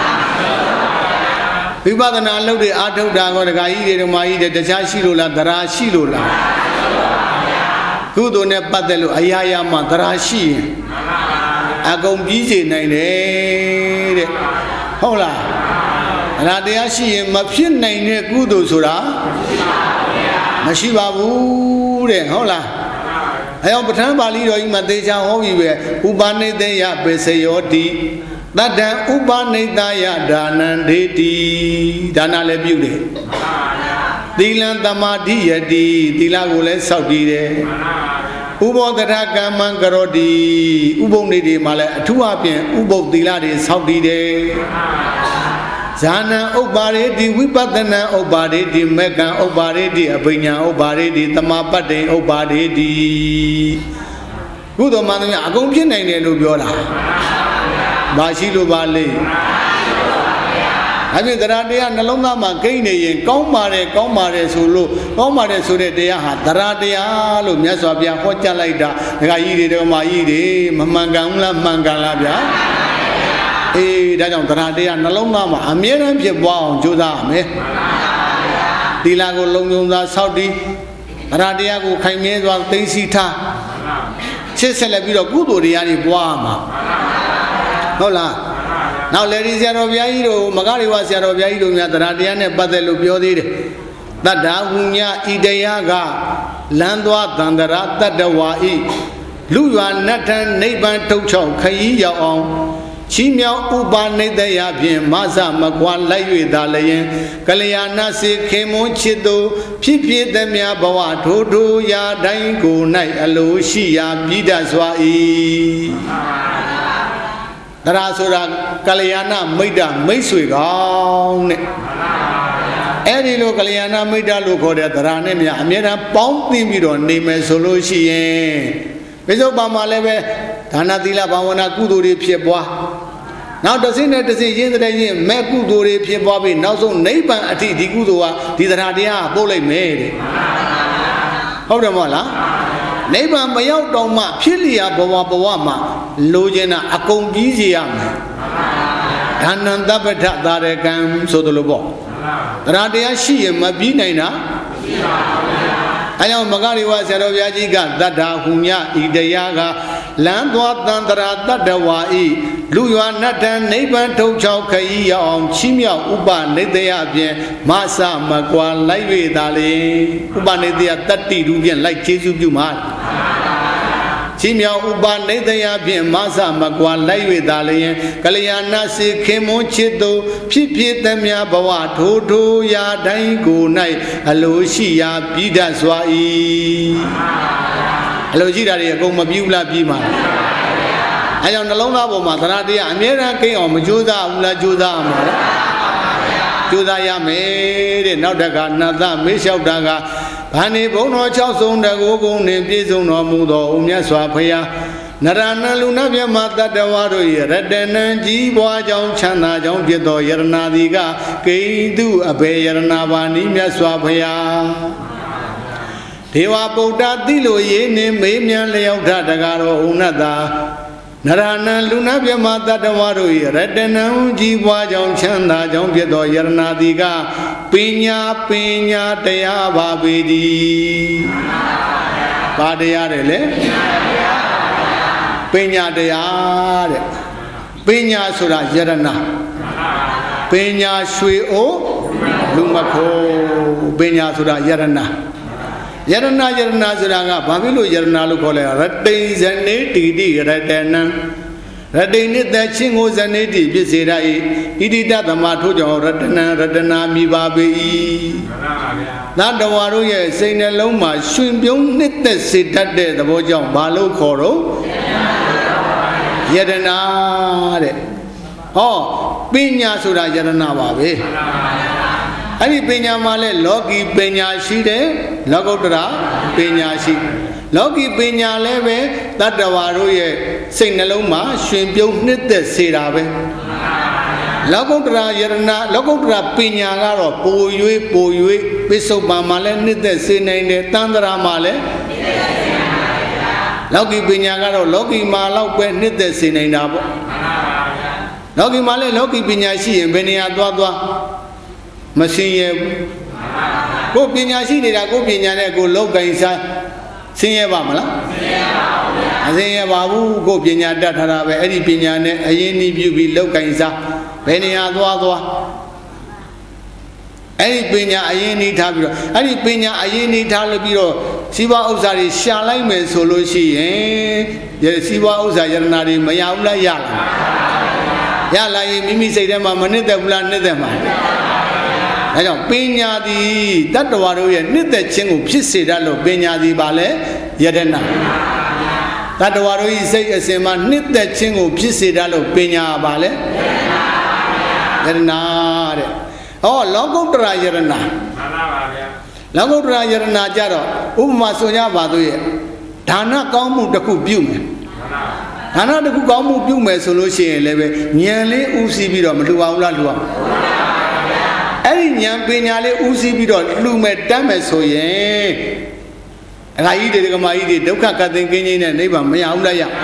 ဝိပဿနာလုပ်တဲ့အာထုတ်တာကောတကကြီးတွေတကမာကြီးတွေတခြားရှိလို့လားသရာရှိလို့လားကုသိုလ်နဲ့ပတ်သက်လို့အရာရာမှာသရာရှိရင်အကုန်ပြီးစေနိုင်တယ်တဲ့ဟုတ်လားအရာတရားရှိရင်မဖြစ်နိုင်တဲ့ကုသိုလ်ဆိုတာမရှိပါဘူးတဲ့ဟုတ်လားအဲအောင်ပဋ္ဌာန်းပါဠိတော်ကြီးမှာသေချာဟောပြီးပဲဥပနိသေယပေစယောတိတတ္တံဥပနိတယဒါနံဒေတိဒါနလည်းပြုတယ်သီလံသမာဓိယတိသီလကိုလည်းစောင့်တည်တယ်ဥဘောတရကမ္မံကရောတိဥပုံတွေတွေမှာလည်းအထူးအပြင်ဥပုပ်သီလတွေစောင့်တည်တယ်ဇာနံဥပ္ပါရေတိဝိပဿနာဥပ္ပါရေတိမေကံဥပ္ပါရေတိအဘိညာဥပ္ပါရေတိသမာပတ္တိဥပ္ပါရေတိကုသိုလ်မှန်သမျှအကုန်ဖြစ်နိုင်တယ်လို့ပြောတာဘာရှိလို့ပါလဲအဲ့ဒီတရားတရားနှလုံးသားမှာကိန်းနေရင်ကောင်းပါတယ်ကောင်းပါတယ်ဆိုလို့ကောင်းပါတယ်ဆိုတဲ့တရားဟာတရားတရားလို့မြတ်စွာဘုရားဟောကြားလိုက်တာဒကာကြီးတွေဒကာမကြီးတွေမမှန်ကန်ဘူးလားမှန်ကန်လားဗျာအေးဒါကြောင့်တရားတရားနှလုံးသားမှာအမြဲတမ်းဖြစ်ပွားအောင်ကြိုးစားရမယ်သီလကိုလုံခြုံစွာစောင့်တည်တရားတရားကိုခိုင်မြဲစွာသိသိထားချစ်ဆက်လက်ပြီးတော့ကုသိုလ်တရားတွေပွားမှာဟုတ်လားနောက်လေဒီဆရာတော်ဘုရားကြီးတို့မဂ္ဂရိဝဆရာတော်ဘုရားကြီးတို့များတရားတရားနဲ့ပတ်သက်လို့ပြောသေးတယ်တတ္တာဝုညဣတရားကလမ်းသွားတန္တရာတတ္တဝါဤလူရွာနတ်ထံနိဗ္ဗာန်ထုတ်ချောက်ခရီးရောက်အောင်ချီးမြှောက်ဥပါနိတယဖြင့်မဆမကွာလိုက်၍သာလျင်ကလျာဏစေခေမွန်ချစ်သူဖြစ်ဖြစ်သမျှဘဝထိုးထိုးရာတိုင်းကို၌အလိုရှိရာပြည်တတ်စွာ၏တရားဆိုတာကလျာဏမိတ်တမိတ်ဆွေကောင်းတဲ့အဲ့ဒီလိုကလျာဏမိတ်တလို့ခေါ်တဲ့တရားနဲ့မြအမြဲတမ်းပေါင်းသိပြီးတော့နေမယ်ဆိုလို့ရှိရင်ဘိသုပါမှာလည်းပဲဒါနသီလဘာဝနာကုသိုလ်တွေဖြစ်ပွားနောက်တစ်စိနဲ့တစ်စိရင်းတဲ့ရင်မဲ့ကုသိုလ်တွေဖြစ်ပွားပြီးနောက်ဆုံးနိဗ္ဗာန်အထိဒီကုသိုလ်ကဒီတရားတရားပို့လိုက်မယ်တဲ့ဟုတ်တယ်မဟုတ်လားနိဗ္ဗာန်မရောက်တော့မှဖြစ်လျာဘဝဘဝမှာလိုချင်တာအကုန်ပြီးစီရမယ်ဒါနံတပ္ပထသာရကံဆိုသလိုပေါ့တရားတရားရှိရင်မပြီးနိုင်တာအဲကြောင့်မဂ္ဂရိဝဆရာတော်ဘုရားကြီးကတတ္ထာဟုညဤတရားကလမ်းသွားတန္တရာတတ္တဝါဤလူရွာနတ်ထံနိဗ္ဗာန်ထုတ်ချောက်ခရီးရောက်အောင်ချီးမြှောက်ဥပနိတယဖြင့်မဆမကွာလိုက်၍သာလေဥပနိတယတတ္တိရူဖြင့်လိုက်ကျေစုပြုမှာချီးမြှောက်ဥပနိတယဖြင့်မဆမကွာလိုက်၍သာလျင်ကလျာဏစေခင်မွန်ချစ်သူဖြစ်ဖြစ်သမျှဘဝထိုးထိုးရာတိုင်းကို၌အလိုရှိရာပြည်တတ်စွာ၏အလိုရှိတာတွေအကုန်မပြူလားပြီးမှာအဲကြောင့်နှလုံးသားပေါ်မှာသရတရားအမြဲတမ်းကိန်းအောင်မကြိုးစားဘူးလားကြိုးစားရမှာလားကြိုးစားရမယ်တဲ့နောက်တကနတ်သားမေးလျှောက်တာကဘာနေဘုံတော်၆ဆုံးတကူကုန်းနှင့်ပြည့်စုံတော်မူသောဦးမြတ်စွာဘုရားနရဏလူနာမြတ်မတတ္တဝါတို့၏ရတနံကြီးပွားကြောင်းချမ်းသာကြောင်းဖြစ်သောယရနာတိကကိန္တုအဘေယရနာပါဏိမြတ်စွာဘုရားဒေဝဗုဒ္ဓတိလိုရေးနှင့်မေးမြန်းလျောက်ထတကားတော်ဥနတ္တာနရဏလူနာမြတ်မတတ္တဝါတို့၏ရတနံကြီးပွားကြောင်းချမ်းသာကြောင်းဖြစ်သောယရနာတိကပညာပညာတရားပါပေသည်ဘာတရားတယ်လဲပညာတရားတဲ့ပညာဆိုတာယရနာပညာရွှေအိုးလူမခိုးပညာဆိုတာယရနာယရနာယရနာဆိုတာကဘာဖြစ်လို့ယရနာလို့ခေါ်လဲရတိဇနေတိတိရတနံရတိနိတချင်းကိုဇနေတိဖြစ်စေရ၏ဣတိတသမထို့ကြောင့်ရတနံရတနာမိပါပေ၏သတ္တဝါတို့ရဲ့စိတ်နှလုံးမှာရှင်ပြုံးနှစ်သက်စေတတ်တဲ့သဘောကြောင့်ဘာလို့ခေါ်တော့ယရနာတဲ့ဟောပညာဆိုတာယရနာပါပဲအဲ့ဒီပညာမှာလဲလောကီပညာရှိတယ်လောကုတ္တရာပညာရှိလောကီပညာလည်းပဲတတ္တဝါတို့ရဲ့စိတ်နှလုံးမှာရှင်ပြုံးနှစ်သက်စေတာပဲလောကုတ္တရာယရဏလောကုတ္တရာပညာကတော့ပို၍ပို၍ပိဿုပန်မှာလည်းနှစ်သက်စေနိုင်တယ်တန္တရာမှာလည်းလောကီပညာကတော့လောကီမှာလောက်ပဲနှစ်သက်စေနိုင်တာပေါ့လောကီမှာလည်းလောကီပညာရှိရင်ဘယ်နေရာသွားသွားမစင်ရဘူးကိုပညာရှိနေတာကိုပညာနဲ့ကိုလောက်ကင်စားစင်ရပါမလားမစင်ရပါဘူးကိုပညာတတ်ထားတာပဲအဲ့ဒီပညာနဲ့အရင်နှီးပြုပြီးလောက်ကင်စားဘယ်နေရာသွားသွားအဲ့ဒီပညာအရင်နှီးထားပြီးတော့အဲ့ဒီပညာအရင်နှီးထားလို့ပြီးတော့စီးပွားဥစ္စာတွေရှာလိုက်မယ်ဆိုလို့ရှိရင်စီးပွားဥစ္စာယရနာတွေမရဘူးလားရလားရလာရင်မိမိစိတ်ထဲမှာမနစ်သက်ဘူးလားနစ်သက်မှာဒါကြောင့်ပညာသည်တတ္တဝါတို့ရဲ့နှစ်သက်ခြင်းကိုဖြစ်စေတတ်လို့ပညာသည်ပါလေယတနာတတ္တဝါတို့၏စိတ်အစဉ်မှာနှစ်သက်ခြင်းကိုဖြစ်စေတတ်လို့ပညာပါလေယတနာတဲ့ဟောလောကုတ္တရာယတနာမှန်ပါပါဗျာလောကုတ္တရာယတနာကြတော့ဥပမာဆိုကြပါတို့ရဲ့ဒါနကောင်းမှုတစ်ခုပြုမယ်ဒါနတစ်ခုကောင်းမှုပြုမယ်ဆိုလို့ရှိရင်လည်းပဲဉာဏ်လေးဥသိပြီးတော့မလူအောင်လားလူအောင်အဲ့ဒီဉာဏ်ပညာလေးဥသိပြီးတော့လူမဲ့တတ်မယ်ဆိုရင်အဂါကြီးတွေကမာကြီးတွေဒုက္ခကသင်ကင်းခြင်းနဲ့နိဗ္ဗာန်မရဘူးလားရဒါ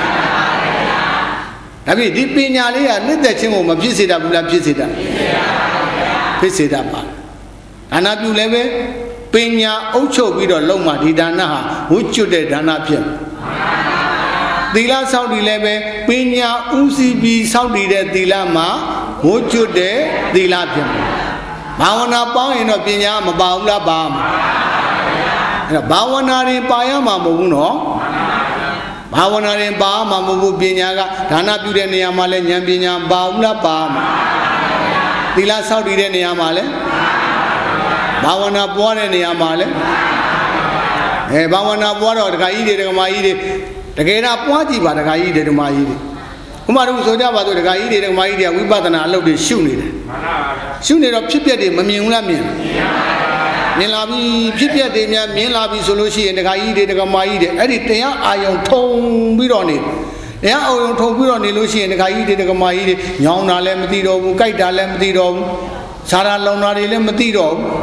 ဖြင့်ဒီပညာလေးကနှစ်သက်ခြင်းကိုမဖြစ်စေတတ်ဘူးလားဖြစ်စေတတ်ဖြစ်စေတတ်ပါဒါနပြုလည်းပဲပညာအုပ်ချုပ်ပြီးတော့လုံးမှာဒီဒါနဟာဝှကျွတ်တဲ့ဒါနဖြစ်သီလဆောက်တည်လည်းပဲပညာဥသိပြီးဆောက်တည်တဲ့သီလမှာဝှကျွတ်တဲ့သီလဖြစ်ဘာဝနာပေါင်းရင်တော့ပညာမပါဘူးလားပါမှာအဲ့တော့ဘာဝနာတွေပါရမှာမဟုတ်ဘူးနော်ဘာဝနာတွေပါမှာမဟုတ်ဘူးပညာကဒါနပြုတဲ့နေရာမှာလည်းဉာဏ်ပညာပါဘူးလားပါမှာသီလဆောက်တည်တဲ့နေရာမှာလည်းဘာဝနာပွားတဲ့နေရာမှာလည်းအဲဘာဝနာပွားတော့ဒကာကြီးတွေဒကာမကြီးတွေတကယ်တော့ပွားကြည့်ပါဒကာကြီးတွေဒကာမကြီးတွေဥမာတို့ဆိုကြပါစို့ဒကာကြီးတွေဒကာမကြီးတွေကဝိပဿနာအလုပ်တွေရှုနေတယ်မှန်ပါဗျာရှုနေတော့ဖြစ်ပျက်တွေမမြင်ဘူးလားမြင်မြင်လာပြီဖြစ်ပျက်တွေများမြင်လာပြီဆိုလို့ရှိရင်ဒကာကြီးတွေဒကာမကြီးတွေအဲ့ဒီတရားအာယုံထုံပြီးတော့နေတရားအာယုံထုံပြီးတော့နေလို့ရှိရင်ဒကာကြီးတွေဒကာမကြီးတွေညောင်းတာလည်းမသိတော့ဘူးကြိုက်တာလည်းမသိတော့ဘူးဇာတာလောင်တာတွေလည်းမသိတော့ဘူး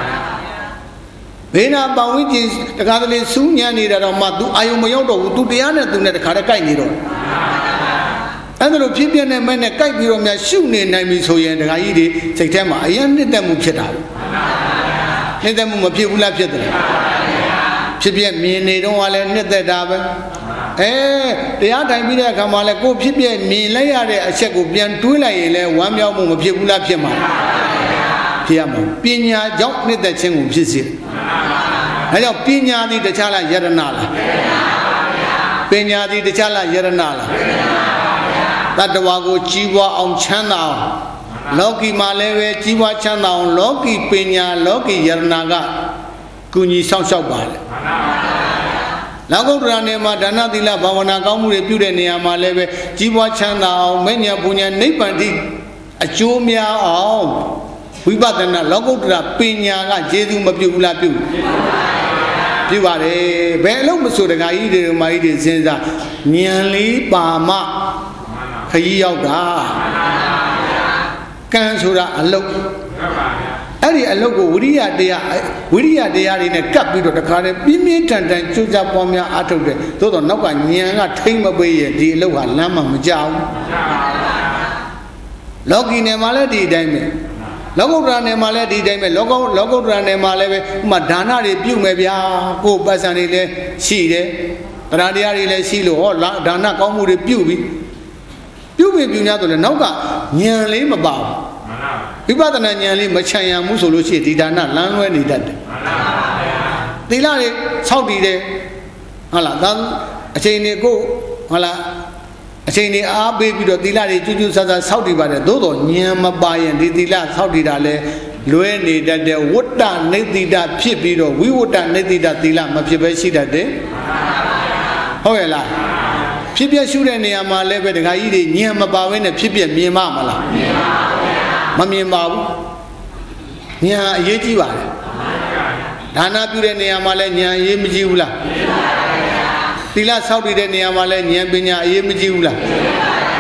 ဘေးနာပဝိကျင်တခါတလေစူးညံနေတာတော့မှ तू အာယုံမရောက်တော့ဘူး तू တရားနဲ့ तू နဲ့တခါတည်းကြိုက်နေတော့အဲ့ဒါလိုဖြစ်ပြတဲ့မဲ့နဲ့ကြိုက်ပြီးတော့များရှုနေနိုင်ပြီဆိုရင်ဒကာကြီးတွေစိတ်ထဲမှာအရင်နှစ်သက်မှုဖြစ်တာနှစ်သက်မှုမဖြစ်ဘူးလားဖြစ်တယ်ဖြစ်ပြမြင်နေတော့ကလည်းနှစ်သက်တာပဲအဲတရားထိုင်ပြီးတဲ့အခါမှာလည်းကိုဖြစ်ပြမြင်လိုက်ရတဲ့အချက်ကိုပြန်တွေးလိုက်ရင်လည်းဝမ်းမြောက်မှုမဖြစ်ဘူးလားဖြစ်မှာဖြစ်ရမှာပညာကြောင့်နှစ်သက်ခြင်းကိုဖြစ်စေအဲကြောင့်ပညာသည်တခြားလားယရဏလားပညာသည်တခြားလားယရဏလားတတ္တဝါကိုကြီးပွားအောင်ချမ်းသာအောင်လောကီမှာလည်းပဲကြီးပွားချမ်းသာအောင်လောကီပညာလောကီယရဏကကုညီဆောင်ရှောက်ပါလေလောကုတ္တရာနေမှာဒါနသီလဘာဝနာကောင်းမှုတွေပြုတဲ့နေရာမှာလည်းပဲကြီးပွားချမ်းသာအောင်မဉ္ဇဉ်ပူဉ္ဇဉ်နိဗ္ဗာန်တိအကျိုးများအောင်ဝိပဿနာလောကုတ္တရာပညာကကျေစုမပြုဘူးလားပြုပြုပါတယ်ဘယ်အလုံးမဆိုတခါကြီးတွေမာကြီးတွေစဉ်းစားဉာဏ်လေးပါမခကြီးရောက်တာကံဆိုတာအလုတ်အဲ့ဒီအလုတ်ကိုဝိရိယတရားဝိရိယတရားတွေနဲ့ကပ်ပြီးတော့တခါတည်းပြင်းပြင်းထန်ထန်ကြိုးစားပွားများအားထုတ်တယ်သို့တော့နောက်ကဉာဏ်ကထိမ့်မပေးရဲ့ဒီအလုတ်ဟာလမ်းမှမကြောက်လောကီနယ်မှာလည်းဒီအတိုင်းပဲလောကုတ္တရာနယ်မှာလည်းဒီအတိုင်းပဲလောကလောကုတ္တရာနယ်မှာလည်းပဲဥမာဒါနတွေပြုမယ်ဗျာကိုယ်ပတ်စံတွေလည်းရှိတယ်တရားတရားတွေလည်းရှိလို့ဟောဒါနကောင်းမှုတွေပြုပြီးပြုပြီးပြု냐ဆိုလည်းနောက်ကဉာဏ်လေးမပါဘူးဝိပဿနာဉာဏ်လေးမချမ်းရမှုဆိုလို့ရှိရင်ဒီဒါနလမ်းလွဲနေတတ်တယ်သီလတွေဆောက်တည်တယ်ဟုတ်လားဒါအချိန်တွေကိုဟုတ်လားအချိန်တွေအားပေးပြီးတော့သီလတွေကျွတ်ကျွတ်ဆဆဆောက်တည်ပါတယ်သို့တော့ဉာဏ်မပါရင်ဒီသီလဆောက်တည်တာလဲလွဲနေတတ်တဲ့ဝတ္တနိတိတဖြစ်ပြီးတော့ဝိဝတ္တနိတိတသီလမဖြစ်ပဲရှိတတ်တယ်ဟုတ်ရဲ့လားဖြစ်ပြရှုတဲ့နေရာမှာလည်းပဲဒကာကြီးတွေဉာဏ်မပါဘဲနဲ့ဖြစ်ပြမြင်မမလားမြင်ပါဘူးမမြင်ပါဘူးဉာဏ်အရေးကြီးပါတယ်ဒါနပြုတဲ့နေရာမှာလည်းဉာဏ်အရေးမကြီးဘူးလားမြင်ပါဘူးသီလဆောက်တည်တဲ့နေရာမှာလည်းဉာဏ်ပညာအရေးမကြီးဘူးလားမြင်ပါဘူး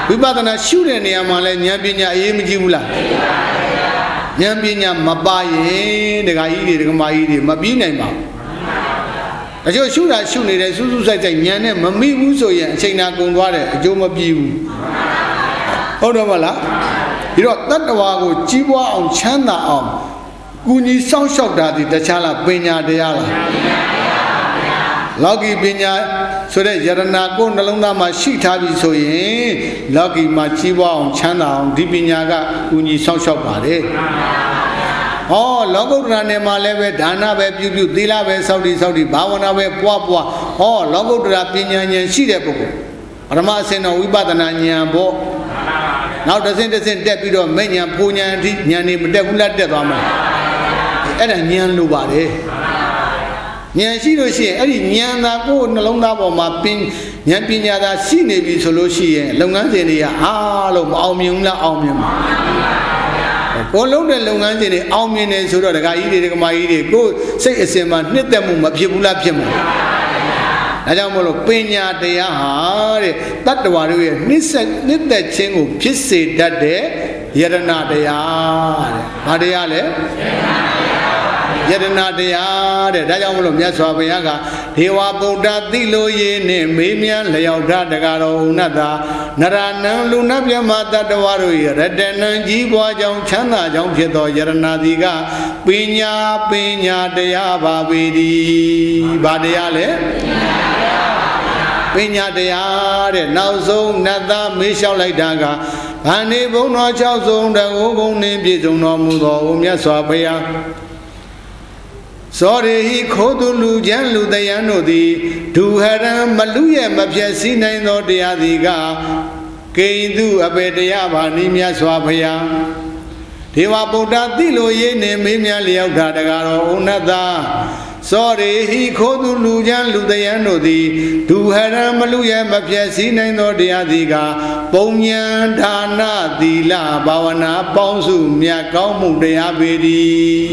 ဝိပဿနာရှုတဲ့နေရာမှာလဲဉာဏ်ပညာအရေးမကြီးဘူးလားဉာဏ်ပညာမပါရင်ဒကာကြီးတွေဒကာမကြီးတွေမပြီးနိုင်ပါဘူးအကျိုးရှုတာရှုနေတယ်စူးစူးဆိုင်ဆိုင်ဉာဏ်နဲ့မမိဘူးဆိုရင်အချိန်နာကုန်သွားတယ်အကျိုးမပြီးဘူးဟုတ်တော့မလားဒီတော့တတ္တဝါကိုကြီးပွားအောင်ချမ်းသာအောင်ကုညီစောင့်ရှောက်တာဒီတခြားလားပညာတရားလားလောကီပညာဆိုတဲ့ယရနာကိုနှလုံးသားမှာရှိထားပြီဆိုရင်လောကီမှာကြီးပွားအောင်ချမ်းသာအောင်ဒီပညာကကုညီစောင့်ရှောက်ပါတယ်ဟောလောကုတ္တရာနယ်မှာလည်းပဲဒါနပဲပြုပြုသီလပဲစောင့်တည်စောင့်တည်ဘာဝနာပဲပွားပွားဟောလောကုတ္တရာပညာဉာဏ်ရှိတဲ့ပုဂ္ဂိုလ်ပရမအစဉ်တော်ဝိပဿနာဉာဏ်ပေါ့နောက်တစ်ဆင့်တစ်ဆင့်တက်ပြီးတော့မဲ့ဉာဏ်ပူဉာဏ်အထိဉာဏ်နေမတက်ဘူးလားတက်သွားမှာအဲ့ဒါဉာဏ်လိုပါတယ်ဉာဏ်ရှိလို့ရှိရင်အဲ့ဒီဉာဏ်သာကိုယ်နှလုံးသားပေါ်မှာပင်ဉာဏ်ပညာသာရှိနေပြီဆိုလို့ရှိရင်လုပ်ငန်းစဉ်တွေကအားလုံးမအောင်မြင်ဘူးလားအောင်မြင်ပါကိုလုံးတဲ့လုပ်ငန်းစဉ်တွေအောင်မြင်နေဆိုတော့ဒကာကြီးတွေဒကာမကြီးတွေကိုစိတ်အစဉ်မှာနှစ်သက်မှုမဖြစ်ဘူးလားဖြစ်မှာဒါကြောင့်မို့လို့ပညာတရားဟာတဲ့တတ္တဝါတို့ရဲ့နှစ်ဆက်နှစ်သက်ခြင်းကိုဖြစ်စေတတ်တဲ့ယရဏတရားတဲ့ဘာတရားလဲယရဏတရားတဲ့ဒါကြောင့်မလို့မြတ်စွာဘုရားကဒေဝဗုဒ္ဓသိလို့ရင်းနဲ့မေးမြန်းလျောက်ထားတကားတော်ဥနတ္တာနရဏံလူနတ်မြတ်မတတ္တဝါတို့ရဲ့ရတနံကြီးပွားကြောင်းချမ်းသာကြောင်းဖြစ်သောယရဏတိကပညာပညာတရားပါပေသည်ဘာတရားလဲပညာတရားတဲ့နောက်ဆုံးနတ်သားမေးလျှောက်လိုက်တာကဗန္ဒီဘုံတော်၆ဆုံးတကူဘုံနှင့်ပြည့်စုံတော်မူသောမြတ်စွာဘုရားသောရေဟိခိုးသူလူချမ်းလူတယံတို့သည်ဒုဟရံမလူရဲ့မဖြည့်စည်းနိုင်သောတရားသည်ကကိဉ္တုအပေတရားပါနိမြတ်စွာဘုရားဒေဝဗုဒ္ဓသိလိုရေးနေမေးမြန်းလျောက်တာတကားတော်ဥနတ္တာသောရေဟိခိုးသူလူချမ်းလူတယံတို့သည်ဒုဟရံမလူရဲ့မဖြည့်စည်းနိုင်သောတရားသည်ကပုံညာဒါနသီလဘာဝနာပေါင်းစုမြတ်ကောင်းမှုတရားပေသည်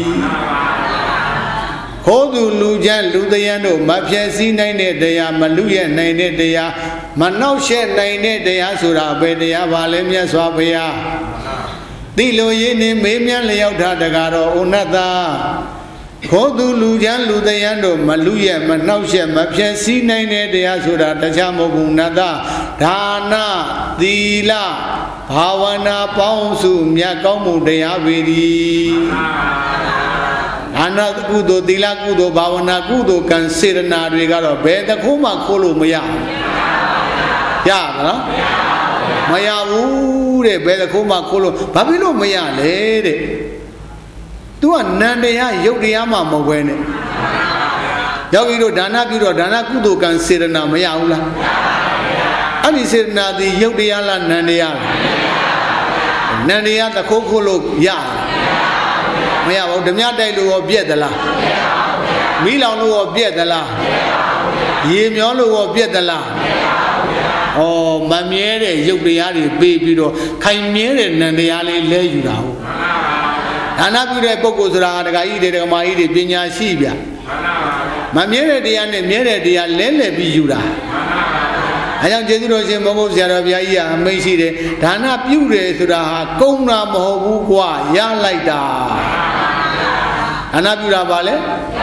ခိုးသူလူချမ်းလူတယံတို့မဖြည့်စည်းနိုင်တဲ့တရားမလူရဲ့နိုင်တဲ့တရားမနှောက်ယှက်နိုင်တဲ့တရားဆိုတာဘယ်တရားပါလဲမြတ်စွာဘုရားသိလိုရင်းနေမေးမြန်းလျောက်ထားတကားတော်ဥနတ္တာခိုးသူလူချမ်းလူတယံတို့မလူရဲ့မနှောက်ယှက်မဖြည့်စည်းနိုင်တဲ့တရားဆိုတာတခြားမဟုတ်ဘူးနတ္တဒါနသီလဘာဝနာပေါင်းစုမြတ်ကောင်းမှုတရားပေသည်ဒါနကုသိုလ်သီလကုသိုလ်ဘာဝနာကုသိုလ်ကံစေရနာတွေကတော့ဘယ်တစ်ခုမှခိုးလို့မရရပါလားမရဘူးတဲ့ဘယ်တစ်ခုမှခိုးလို့ဘာဖြစ်လို့မရလဲတဲ့သူကနန္တရားယုတ်တရားမှမဟုတ်ပဲနဲ့ယောဂီတို့ဒါနပြုတော့ဒါနကုသိုလ်ကံစေရနာမရဘူးလားအဲ့ဒီစေရနာဒီယုတ်တရားလားနန္တရားလားနန္တရားတခိုးခိုးလို့ရမရပါဘူးဓမြတိုက်လို့ရောပြက်သလားမီးလောင်လို့ရောပြက်သလားရေမျောလို့ရောပြက်သလားဩမမြဲတဲ့ရုပ်တရားတွေပေးပြီးတော့ခိုင်မြဲတဲ့နံတရားလေးလဲယူတာဟုတ်ဒါနပြုတဲ့ပုဂ္ဂိုလ်ဆိုတာဒကာကြီးတွေဒကာမကြီးတွေပညာရှိဗျမမြဲတဲ့တရားနဲ့မြဲတဲ့တရားလဲလဲပြီးယူတာအဲကြောင့်ကျေးဇူးတော်ရှင်ဘုန်းဘုန်းဆရာတော်ဘုရားကြီးကအမိန့်ရှိတယ်ဒါနပြုတယ်ဆိုတာဟာကုန်းတာမဟုတ်ဘူးကွာရလိုက်တာဒါနပြုတာပါလေ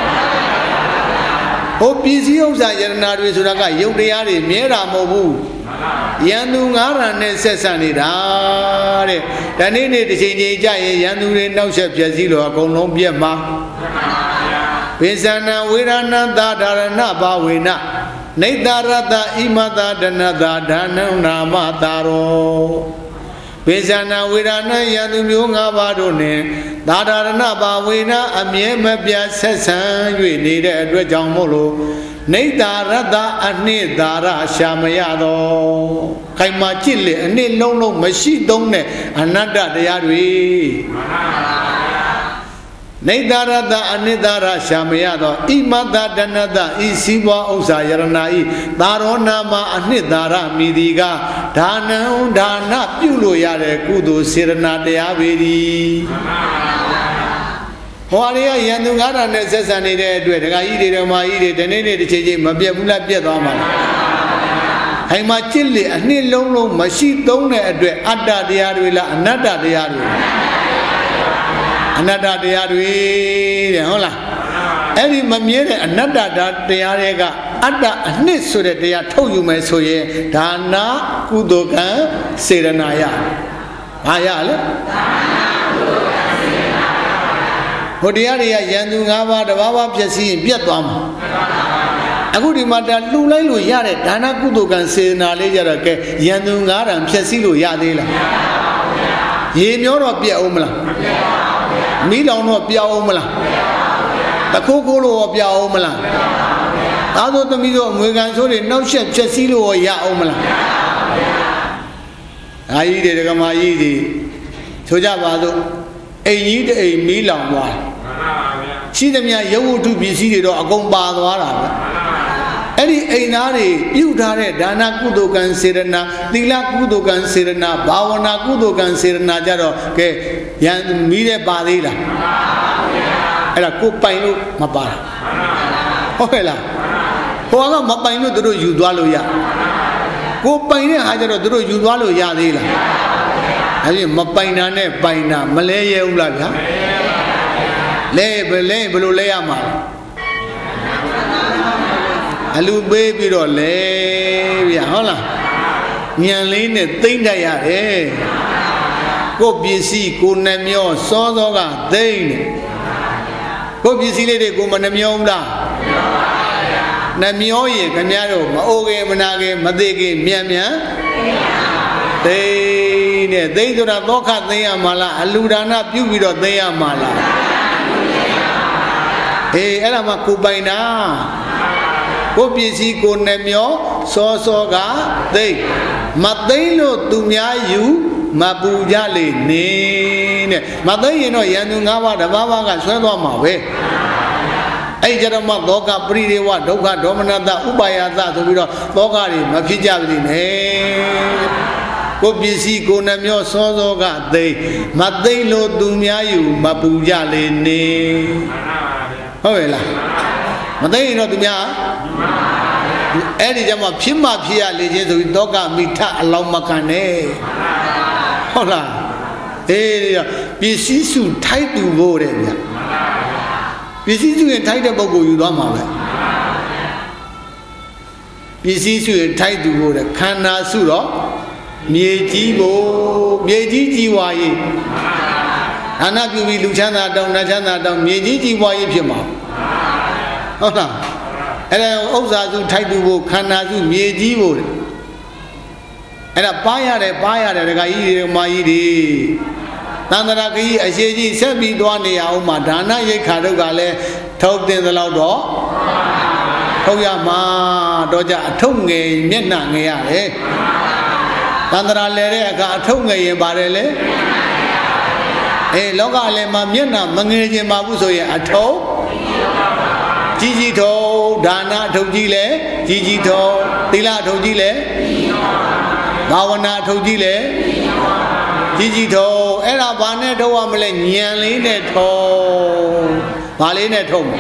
ဟိုပစ္စည်းဥစ္စာယရနာတွေဆိုတာကယုတ်တရားတွေမြဲတာမဟုတ်ဘူးယန္တုငါးရံနဲ့ဆက်ဆံနေတာတဲ့ဒီနေ့နေ့တစ်ချိန်ချိန်ကြရင်ယန္တုတွေနောက်ဆက်ပြည့်စည်လို့အကုန်လုံးပြက်မှာပိဇာနံဝေရဏသာဒါရဏဘာဝေနနေတရတဣမတဒနတဒါနံနာမတာရောပိဇာနံဝေရဏယန္တုမျိုး၅ပါးတို့နှင့်သာဒါရဏဘာဝေနအမြဲမပြတ်ဆက်ဆံ၍နေတဲ့အတွက်ကြောင့်မို့လို့နေတရတအနှစ်သာရရှာမရတော့ခိုင်မာကြည့်လေအနှစ်လုံးလုံးမရှိသုံးတဲ့အနတ္တတရားတွေနေတရတအနှစ်သာရရှာမရတော့ဣမတဒနတဤစီးပွားဥစ္စာယရဏဤသာရောနာမအနှစ်သာရမိဒီကဒါနံဒါနပြုလို့ရတဲ့ကုသိုလ်စေရနာတရားပေသည်ဟောရီယန္တုငါးရံနဲ့ဆက်ဆံနေတဲ့အတွက်ဒကာကြီးတွေဓမ္မကြီးတွေဒီနေ့နေ့တစ်ချိန်ချင်းမပြတ်ဘူးလားပြတ်သွားမှာလားရအိမ်မှာကြစ်လေအနှစ်လုံးလုံးမရှိသုံးတဲ့အတွက်အတ္တတရားတွေလားအနတ္တတရားတွေအနတ္တတရားတွေတဲ့ဟုတ်လားအဲ့ဒီမမြဲတဲ့အနတ္တတရားတွေကအတ္တအနှစ်ဆိုတဲ့တရားထုတ်ယူမယ်ဆိုရင်ဒါနာကုသိုလ်ကံစေရနာယဘာရလဲဟိုတရားတွေကယန္တု၅ပါးတဘာဝဖြစ်စီရင်ပြတ်သွားမှာအခုဒီမှာဒါလှူလိုက်လို့ရတဲ့ဒါနကုသိုလ်ကံစေနာလေးကြတော့ကဲယန္တု၅တန်ဖြစ်စီလို့ရသေးလားရေမျောတော့ပြတ်အောင်မလားမီးလောင်တော့ပြောင်းအောင်မလားတခိုးခိုးလို့ပြောင်းအောင်မလားသားတို့သမီးတို့အမွေခံဆိုးတွေနောက်ဆက်ဖြစ်စီလို့ရအောင်မလားအာကြီးတွေဒကမာကြီးတွေဆိုကြပါစို့အိမ်ကြီးတအိမ်မီးလောင်သွားရှိသမျှရုပ်ဝတ္ထုပစ္စည်းတွေတော့အကုန်ပါသွားတာပဲအဲ့ဒီအိမ်သားတွေပြုထားတဲ့ဒါနကုသိုလ်ကံစေရနာသီလကုသိုလ်ကံစေရနာဘာဝနာကုသိုလ်ကံစေရနာကြတော့ကဲရန်မီးတဲ့ပါသေးလားအဲ့ဒါကိုပိုင်လို့မပါတာဟုတ်ကဲ့လားဟိုကမပိုင်လို့တို့ယူသွားလို့ရကိုပိုင်တဲ့ဟာကြတော့တို့ယူသွားလို့ရသေးလားအဲ့ဒီမပိုင်တာနဲ့ပိုင်တာမလဲရဲဘူးလားဗျာလဲဘယ်လဲဘယ်လိုလဲရမှာအလူပေးပြီးတော့လဲဗျာဟုတ်လားညံလေးနဲ့သိမ့်တတ်ရတယ်ကိုပစ္စည်းကိုနှမျောစောစောကသိမ့်တယ်ကိုပစ္စည်းလေးတွေကိုမနှမျောဘူးလားနှမျောရင်ခင်ဗျားတို့မအိုခင်မနာခင်မသေးခင်မြန်မြန်သိတဲ့သိဆိုတာသောခသိရမှာလားအလူဒါနပြုပြီးတော့သိရမှာလားအေးအဲ့ဒါမှကိုပိုင်တာကိုပစ္စည်းကိုနှမျောစောစောကသိမသိလို့သူများယူမပူကြလေနေတဲ့မသိရင်တော့ယန္တု၅ပါးတဘာဝကဆွဲသွားမှာပဲအဲ့ကြတော့မှသောကပရိဒေဝဒုက္ခဒေါမနတဥပါယသဆိုပြီးတော့သောကတွေမဖြစ်ကြဘူးနဲ့ကိုပစ္စည်းကိုနှမျောစောစောကသိမသိလို့သူများယူမပူကြလေနေဟုတ်ရဲ့လားမသိရင်တော့သူများအဲ့ဒီကြမှာဖြစ်မှဖြစ်ရလေခြင်းဆိုပြီးသောကမိထအလောင်းမခံနဲ့ဟုတ်လားအေးပစ္စည်းစုထိုက်သူဖို့တဲ့ဗျာပစ္စည်းစုရင်ထိုက်တဲ့ပုဂ္ဂိုလ်ယူသွားမှာပဲပစ္စည်းစုရင်ထိုက်သူဖို့တဲ့ခန္ဓာစုတော့မြေကြီးဖို့မြေကြီးကြီးဝါရေးအနာပြုပြီးလူချမ်းသာတောင်းနတ်ချမ်းသာတောင်းမြေကြီးကြီးဝါရေးဖြစ်မှာဟုတ်လားအဲ့ဒါဥစ္စာစုထိုက်သူဖို့ခန္ဓာစုမြေကြီးဖို့အဲ့ဒါပါရတယ်ပါရတယ်ဒကာကြီးတွေမာကြီးတွေသန္တရာကြီးအရှိကြီးဆက်ပြီးသွားနေရအောင်မှာဒါနရိက္ခာတို့ကလည်းထုတ်တင်သလောက်တော့ထုတ်ရမှာတော့ကြအထုပ်ငယ်မျက်နှာငယ်ရတယ်သန္တရာလဲတဲ့အခါအထုပ်ငယ်ရင်ပါတယ်လေအေးလောကလည်းမှာမျက်နှာမငယ်ခြင်းပါဘူးဆိုရင်အထုပ်ကြီးကြီးထုံးဒါနအထုပ်ကြီးလဲကြီးကြီးထုံးသီလအထုပ်ကြီးလဲဘာဝနာအထုပ်ကြီးလဲကြီးကြီးထုံးအဲ့ဒါဘာနဲ့ထုံးရမလဲညံလေးနဲ့ထုံးဘာလေးနဲ့ထုံး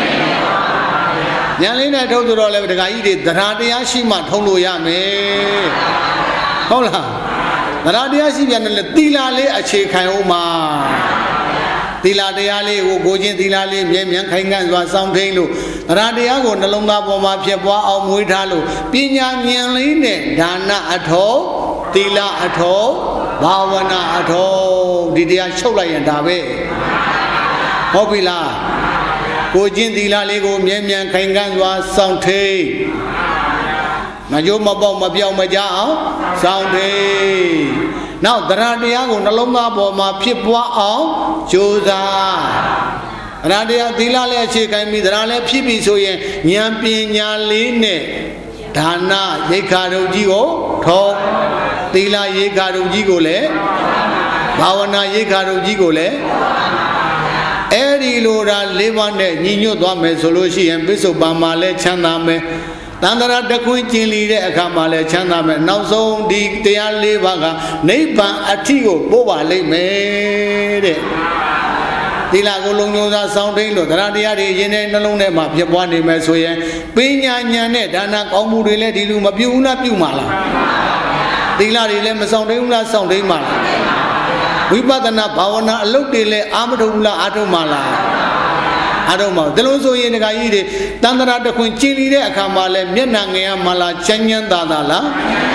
ညံလေးနဲ့ထုံးဆိုတော့လေဒကာကြီးတွေသရတရားရှိမှထုံးလို့ရမယ်ဟုတ်လားသရတရားရှိပြန်တယ်လေသီလလေးအခြေခံအောင်မှာသီလတရားလေးကိုကိုချင်းသီလလေးမြဲမြံခိုင်ခံ့စွာစောင့်ထိန်လို့သရတရားကိုနှလုံးသားပေါ်မှာဖြစ်ပွားအောင်မွေးထားလို့ပညာဉာဏ်လေးနဲ့ဒါနအထောသီလအထောဘာဝနာအထောဒီတရားချုပ်လိုက်ရင်ဒါပဲဟုတ်ပြီလားကိုချင်းသီလလေးကိုမြဲမြံခိုင်ခံ့စွာစောင့်ထိန်မကြိုးမပေါက်မပြောင်းမကြအောင်စောင့်ထိန်နောက်သရတရားကိုနှလုံးသားပေါ်မှာဖြစ်ပွားအောင်ကြိုးစားသရတရားသီလလည်းအခြေခံပြီးသရလည်းဖြစ်ပြီဆိုရင်ဉာဏ်ပညာလေးနဲ့ဒါနရိက္ခာတို့ကြီးကိုထောသီလရိက္ခာတို့ကြီးကိုလည်းဘာဝနာရိက္ခာတို့ကြီးကိုလည်းအဲ့ဒီလိုဒါလေးပါးနဲ့ညီညွတ်သွားမယ်ဆိုလို့ရှိရင်ပိဿုပန်မှာလည်းချမ်းသာမယ်တန္တရာတခွင်းကျင်လီတဲ့အခါမှာလည်းချမ်းသာမယ်နောက်ဆုံးဒီတရားလေးပါးကနိဗ္ဗာန်အထိကိုပို့ပါလိမ့်မယ်တဲ့ဟသီလကိုလုံးလုံးစားစောင့်ထိန်လို့တရားတရားတွေရင်းတဲ့နှလုံးထဲမှာဖြစ်ပွားနေမယ်ဆိုရင်ပညာဉာဏ်နဲ့ဒါနကောင်းမှုတွေလည်းဒီလိုမပြုဘူးလားပြုမှာလားသီလတွေလည်းမစောင့်ထိန်ဘူးလားစောင့်ထိန်မှာလားဝိပဿနာဘာဝနာအလုပ်တွေလည်းအာမထုတ်ဘူးလားအာထုတ်မှာလားအာထုတ်မှာဒါလို့ဆိုရင်ဒကာကြီးတွေတန်တရာတခွင်ကျင်လီတဲ့အခါမှာလည်းမျက်နှာငယ်ရမလားချမ်းချမ်းသာသာလား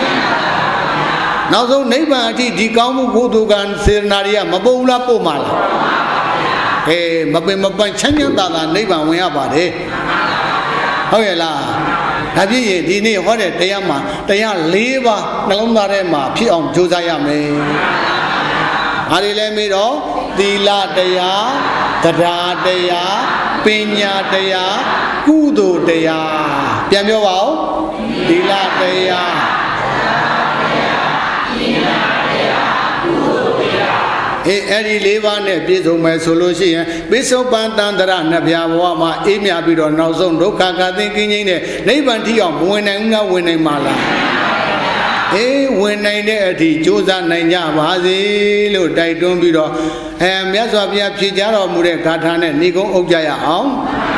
နောက်ဆုံးနိဗ္ဗာန်အထိဒီကောင်းမှုကုသိုလ်ကံစေတနာတွေကမပုတ်လားပို့မှာလားအေးမပင်မပန်းချမ်းချမ်းသာသာနိဗ္ဗာန်ဝင်ရပါတယ်ဟုတ်ရဲ့လားဒါဖြစ်ရင်ဒီနေ့ဟောတဲ့တရားမှာတရား၄ပါးနှလုံးသားထဲမှာဖြစ်အောင်ကြိုးစားရမယ်အားဒီလည်းမေးတော့သီလတရားတရားတရားပညာတရားကုသိုလ်တရားပြန်ပြောပါဦးသီလတရားအေးအဲ့ဒီလေးပါးနဲ့ပြည့်စုံမယ်ဆိုလို့ရှိရင်ပိဿုပန်တန္တရနှစ်ပြားဘဝမှာအေးမြပြီးတော့နောက်ဆုံးဒုက္ခကသင်ကင်းခြင်းနဲ့နိဗ္ဗာန်ထိအောင်မဝင်နိုင်ဘူးလားဝင်နိုင်မှာလားအေးဝင်နိုင်တဲ့အထိကြိုးစားနိုင်ကြပါစေလို့တိုက်တွန်းပြီးတော့အဲမြတ်စွာဘုရားဖြေကြားတော်မူတဲ့ဂါထာနဲ့ဏိကုံးအုပ်ကြရအောင်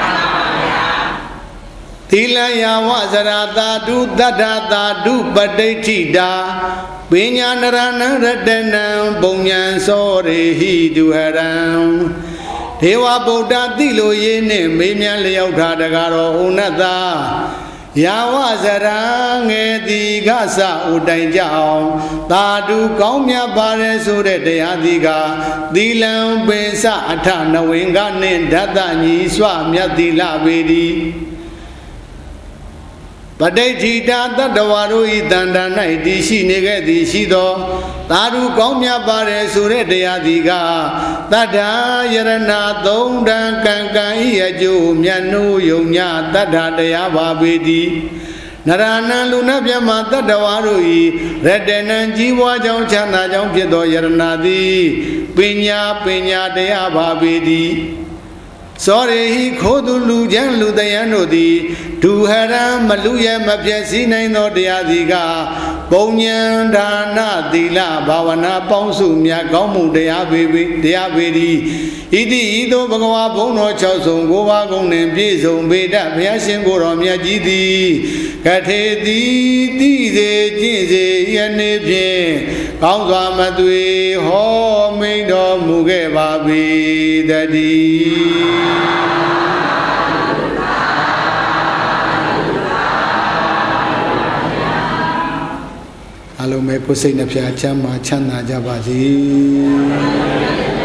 သီလယဝဇရာတာတုတတ္ထတာတုပဋိဋ္ဌိတာပညာနရဏရတနံပုံညာစောရေဟိတုဟရံဒေဝဗုဒ္ဓတိလိုရေးနှင့်မေးမြန်းလျောက်ထားတကားတော်ဥနတ္တယဝဇရာငယ်တိကစဥတိုင်ကြအောင်သာတုကောင်းမြတ်ပါရဲဆိုတဲ့တရားဒီကသီလံပင်စအထနဝင်္ဂနှင့်ဓတ္တညီစွမြတ်သီလပေတိပဋိဋ္ဌိတာတတ္တဝါတို့ဤတန်တန်၌တည်ရှိနေခဲ့သည်ရှိသောသာဓုကောင်းမြတ်ပါれဆိုတဲ့တရားဒီကတတ္ထာယရဏသုံးတန်ကံကံဤအကျိုးမြတ်နိုးယုံညတတ္ထာတရားပါပေတိနရဏံလူနာမြတ်မှာတတ္တဝါတို့ဤရတနံကြီးပွားကြောင်းချမ်းသာကြောင်းဖြစ်သောယရဏသည်ပညာပညာတရားပါပေတိစောရေဟိခိုးသူလူချမ်းလူတယံတို့သည်ဒုဟရံမလူရဲ့မပြည့်စည်နိုင်သောတရားသည်ကပုံဉ္ဒါနသီလဘာဝနာပေါင်းစုမြတ်ကောင်းမှုတရားပေပေတရားပေသည်ဣတိဤသို့ဘဂဝါဘုန်းတော်၆ဆုံးကိုးပါးကုန်နှင့်ပြည့်စုံပေတတ်ဘုရားရှင်ကိုယ်တော်မြတ်ကြီးသည်ကထေတိတိစေကျင့်စေယနေ့ဖြင့်ကောင်းစွာမသွေဟောမိန်တော်မူခဲ့ပါပေတည်းအလုံးမဲ့ကိုယ်စိတ်နှဖျားချမ်းသာချမ်းသာကြပါစေ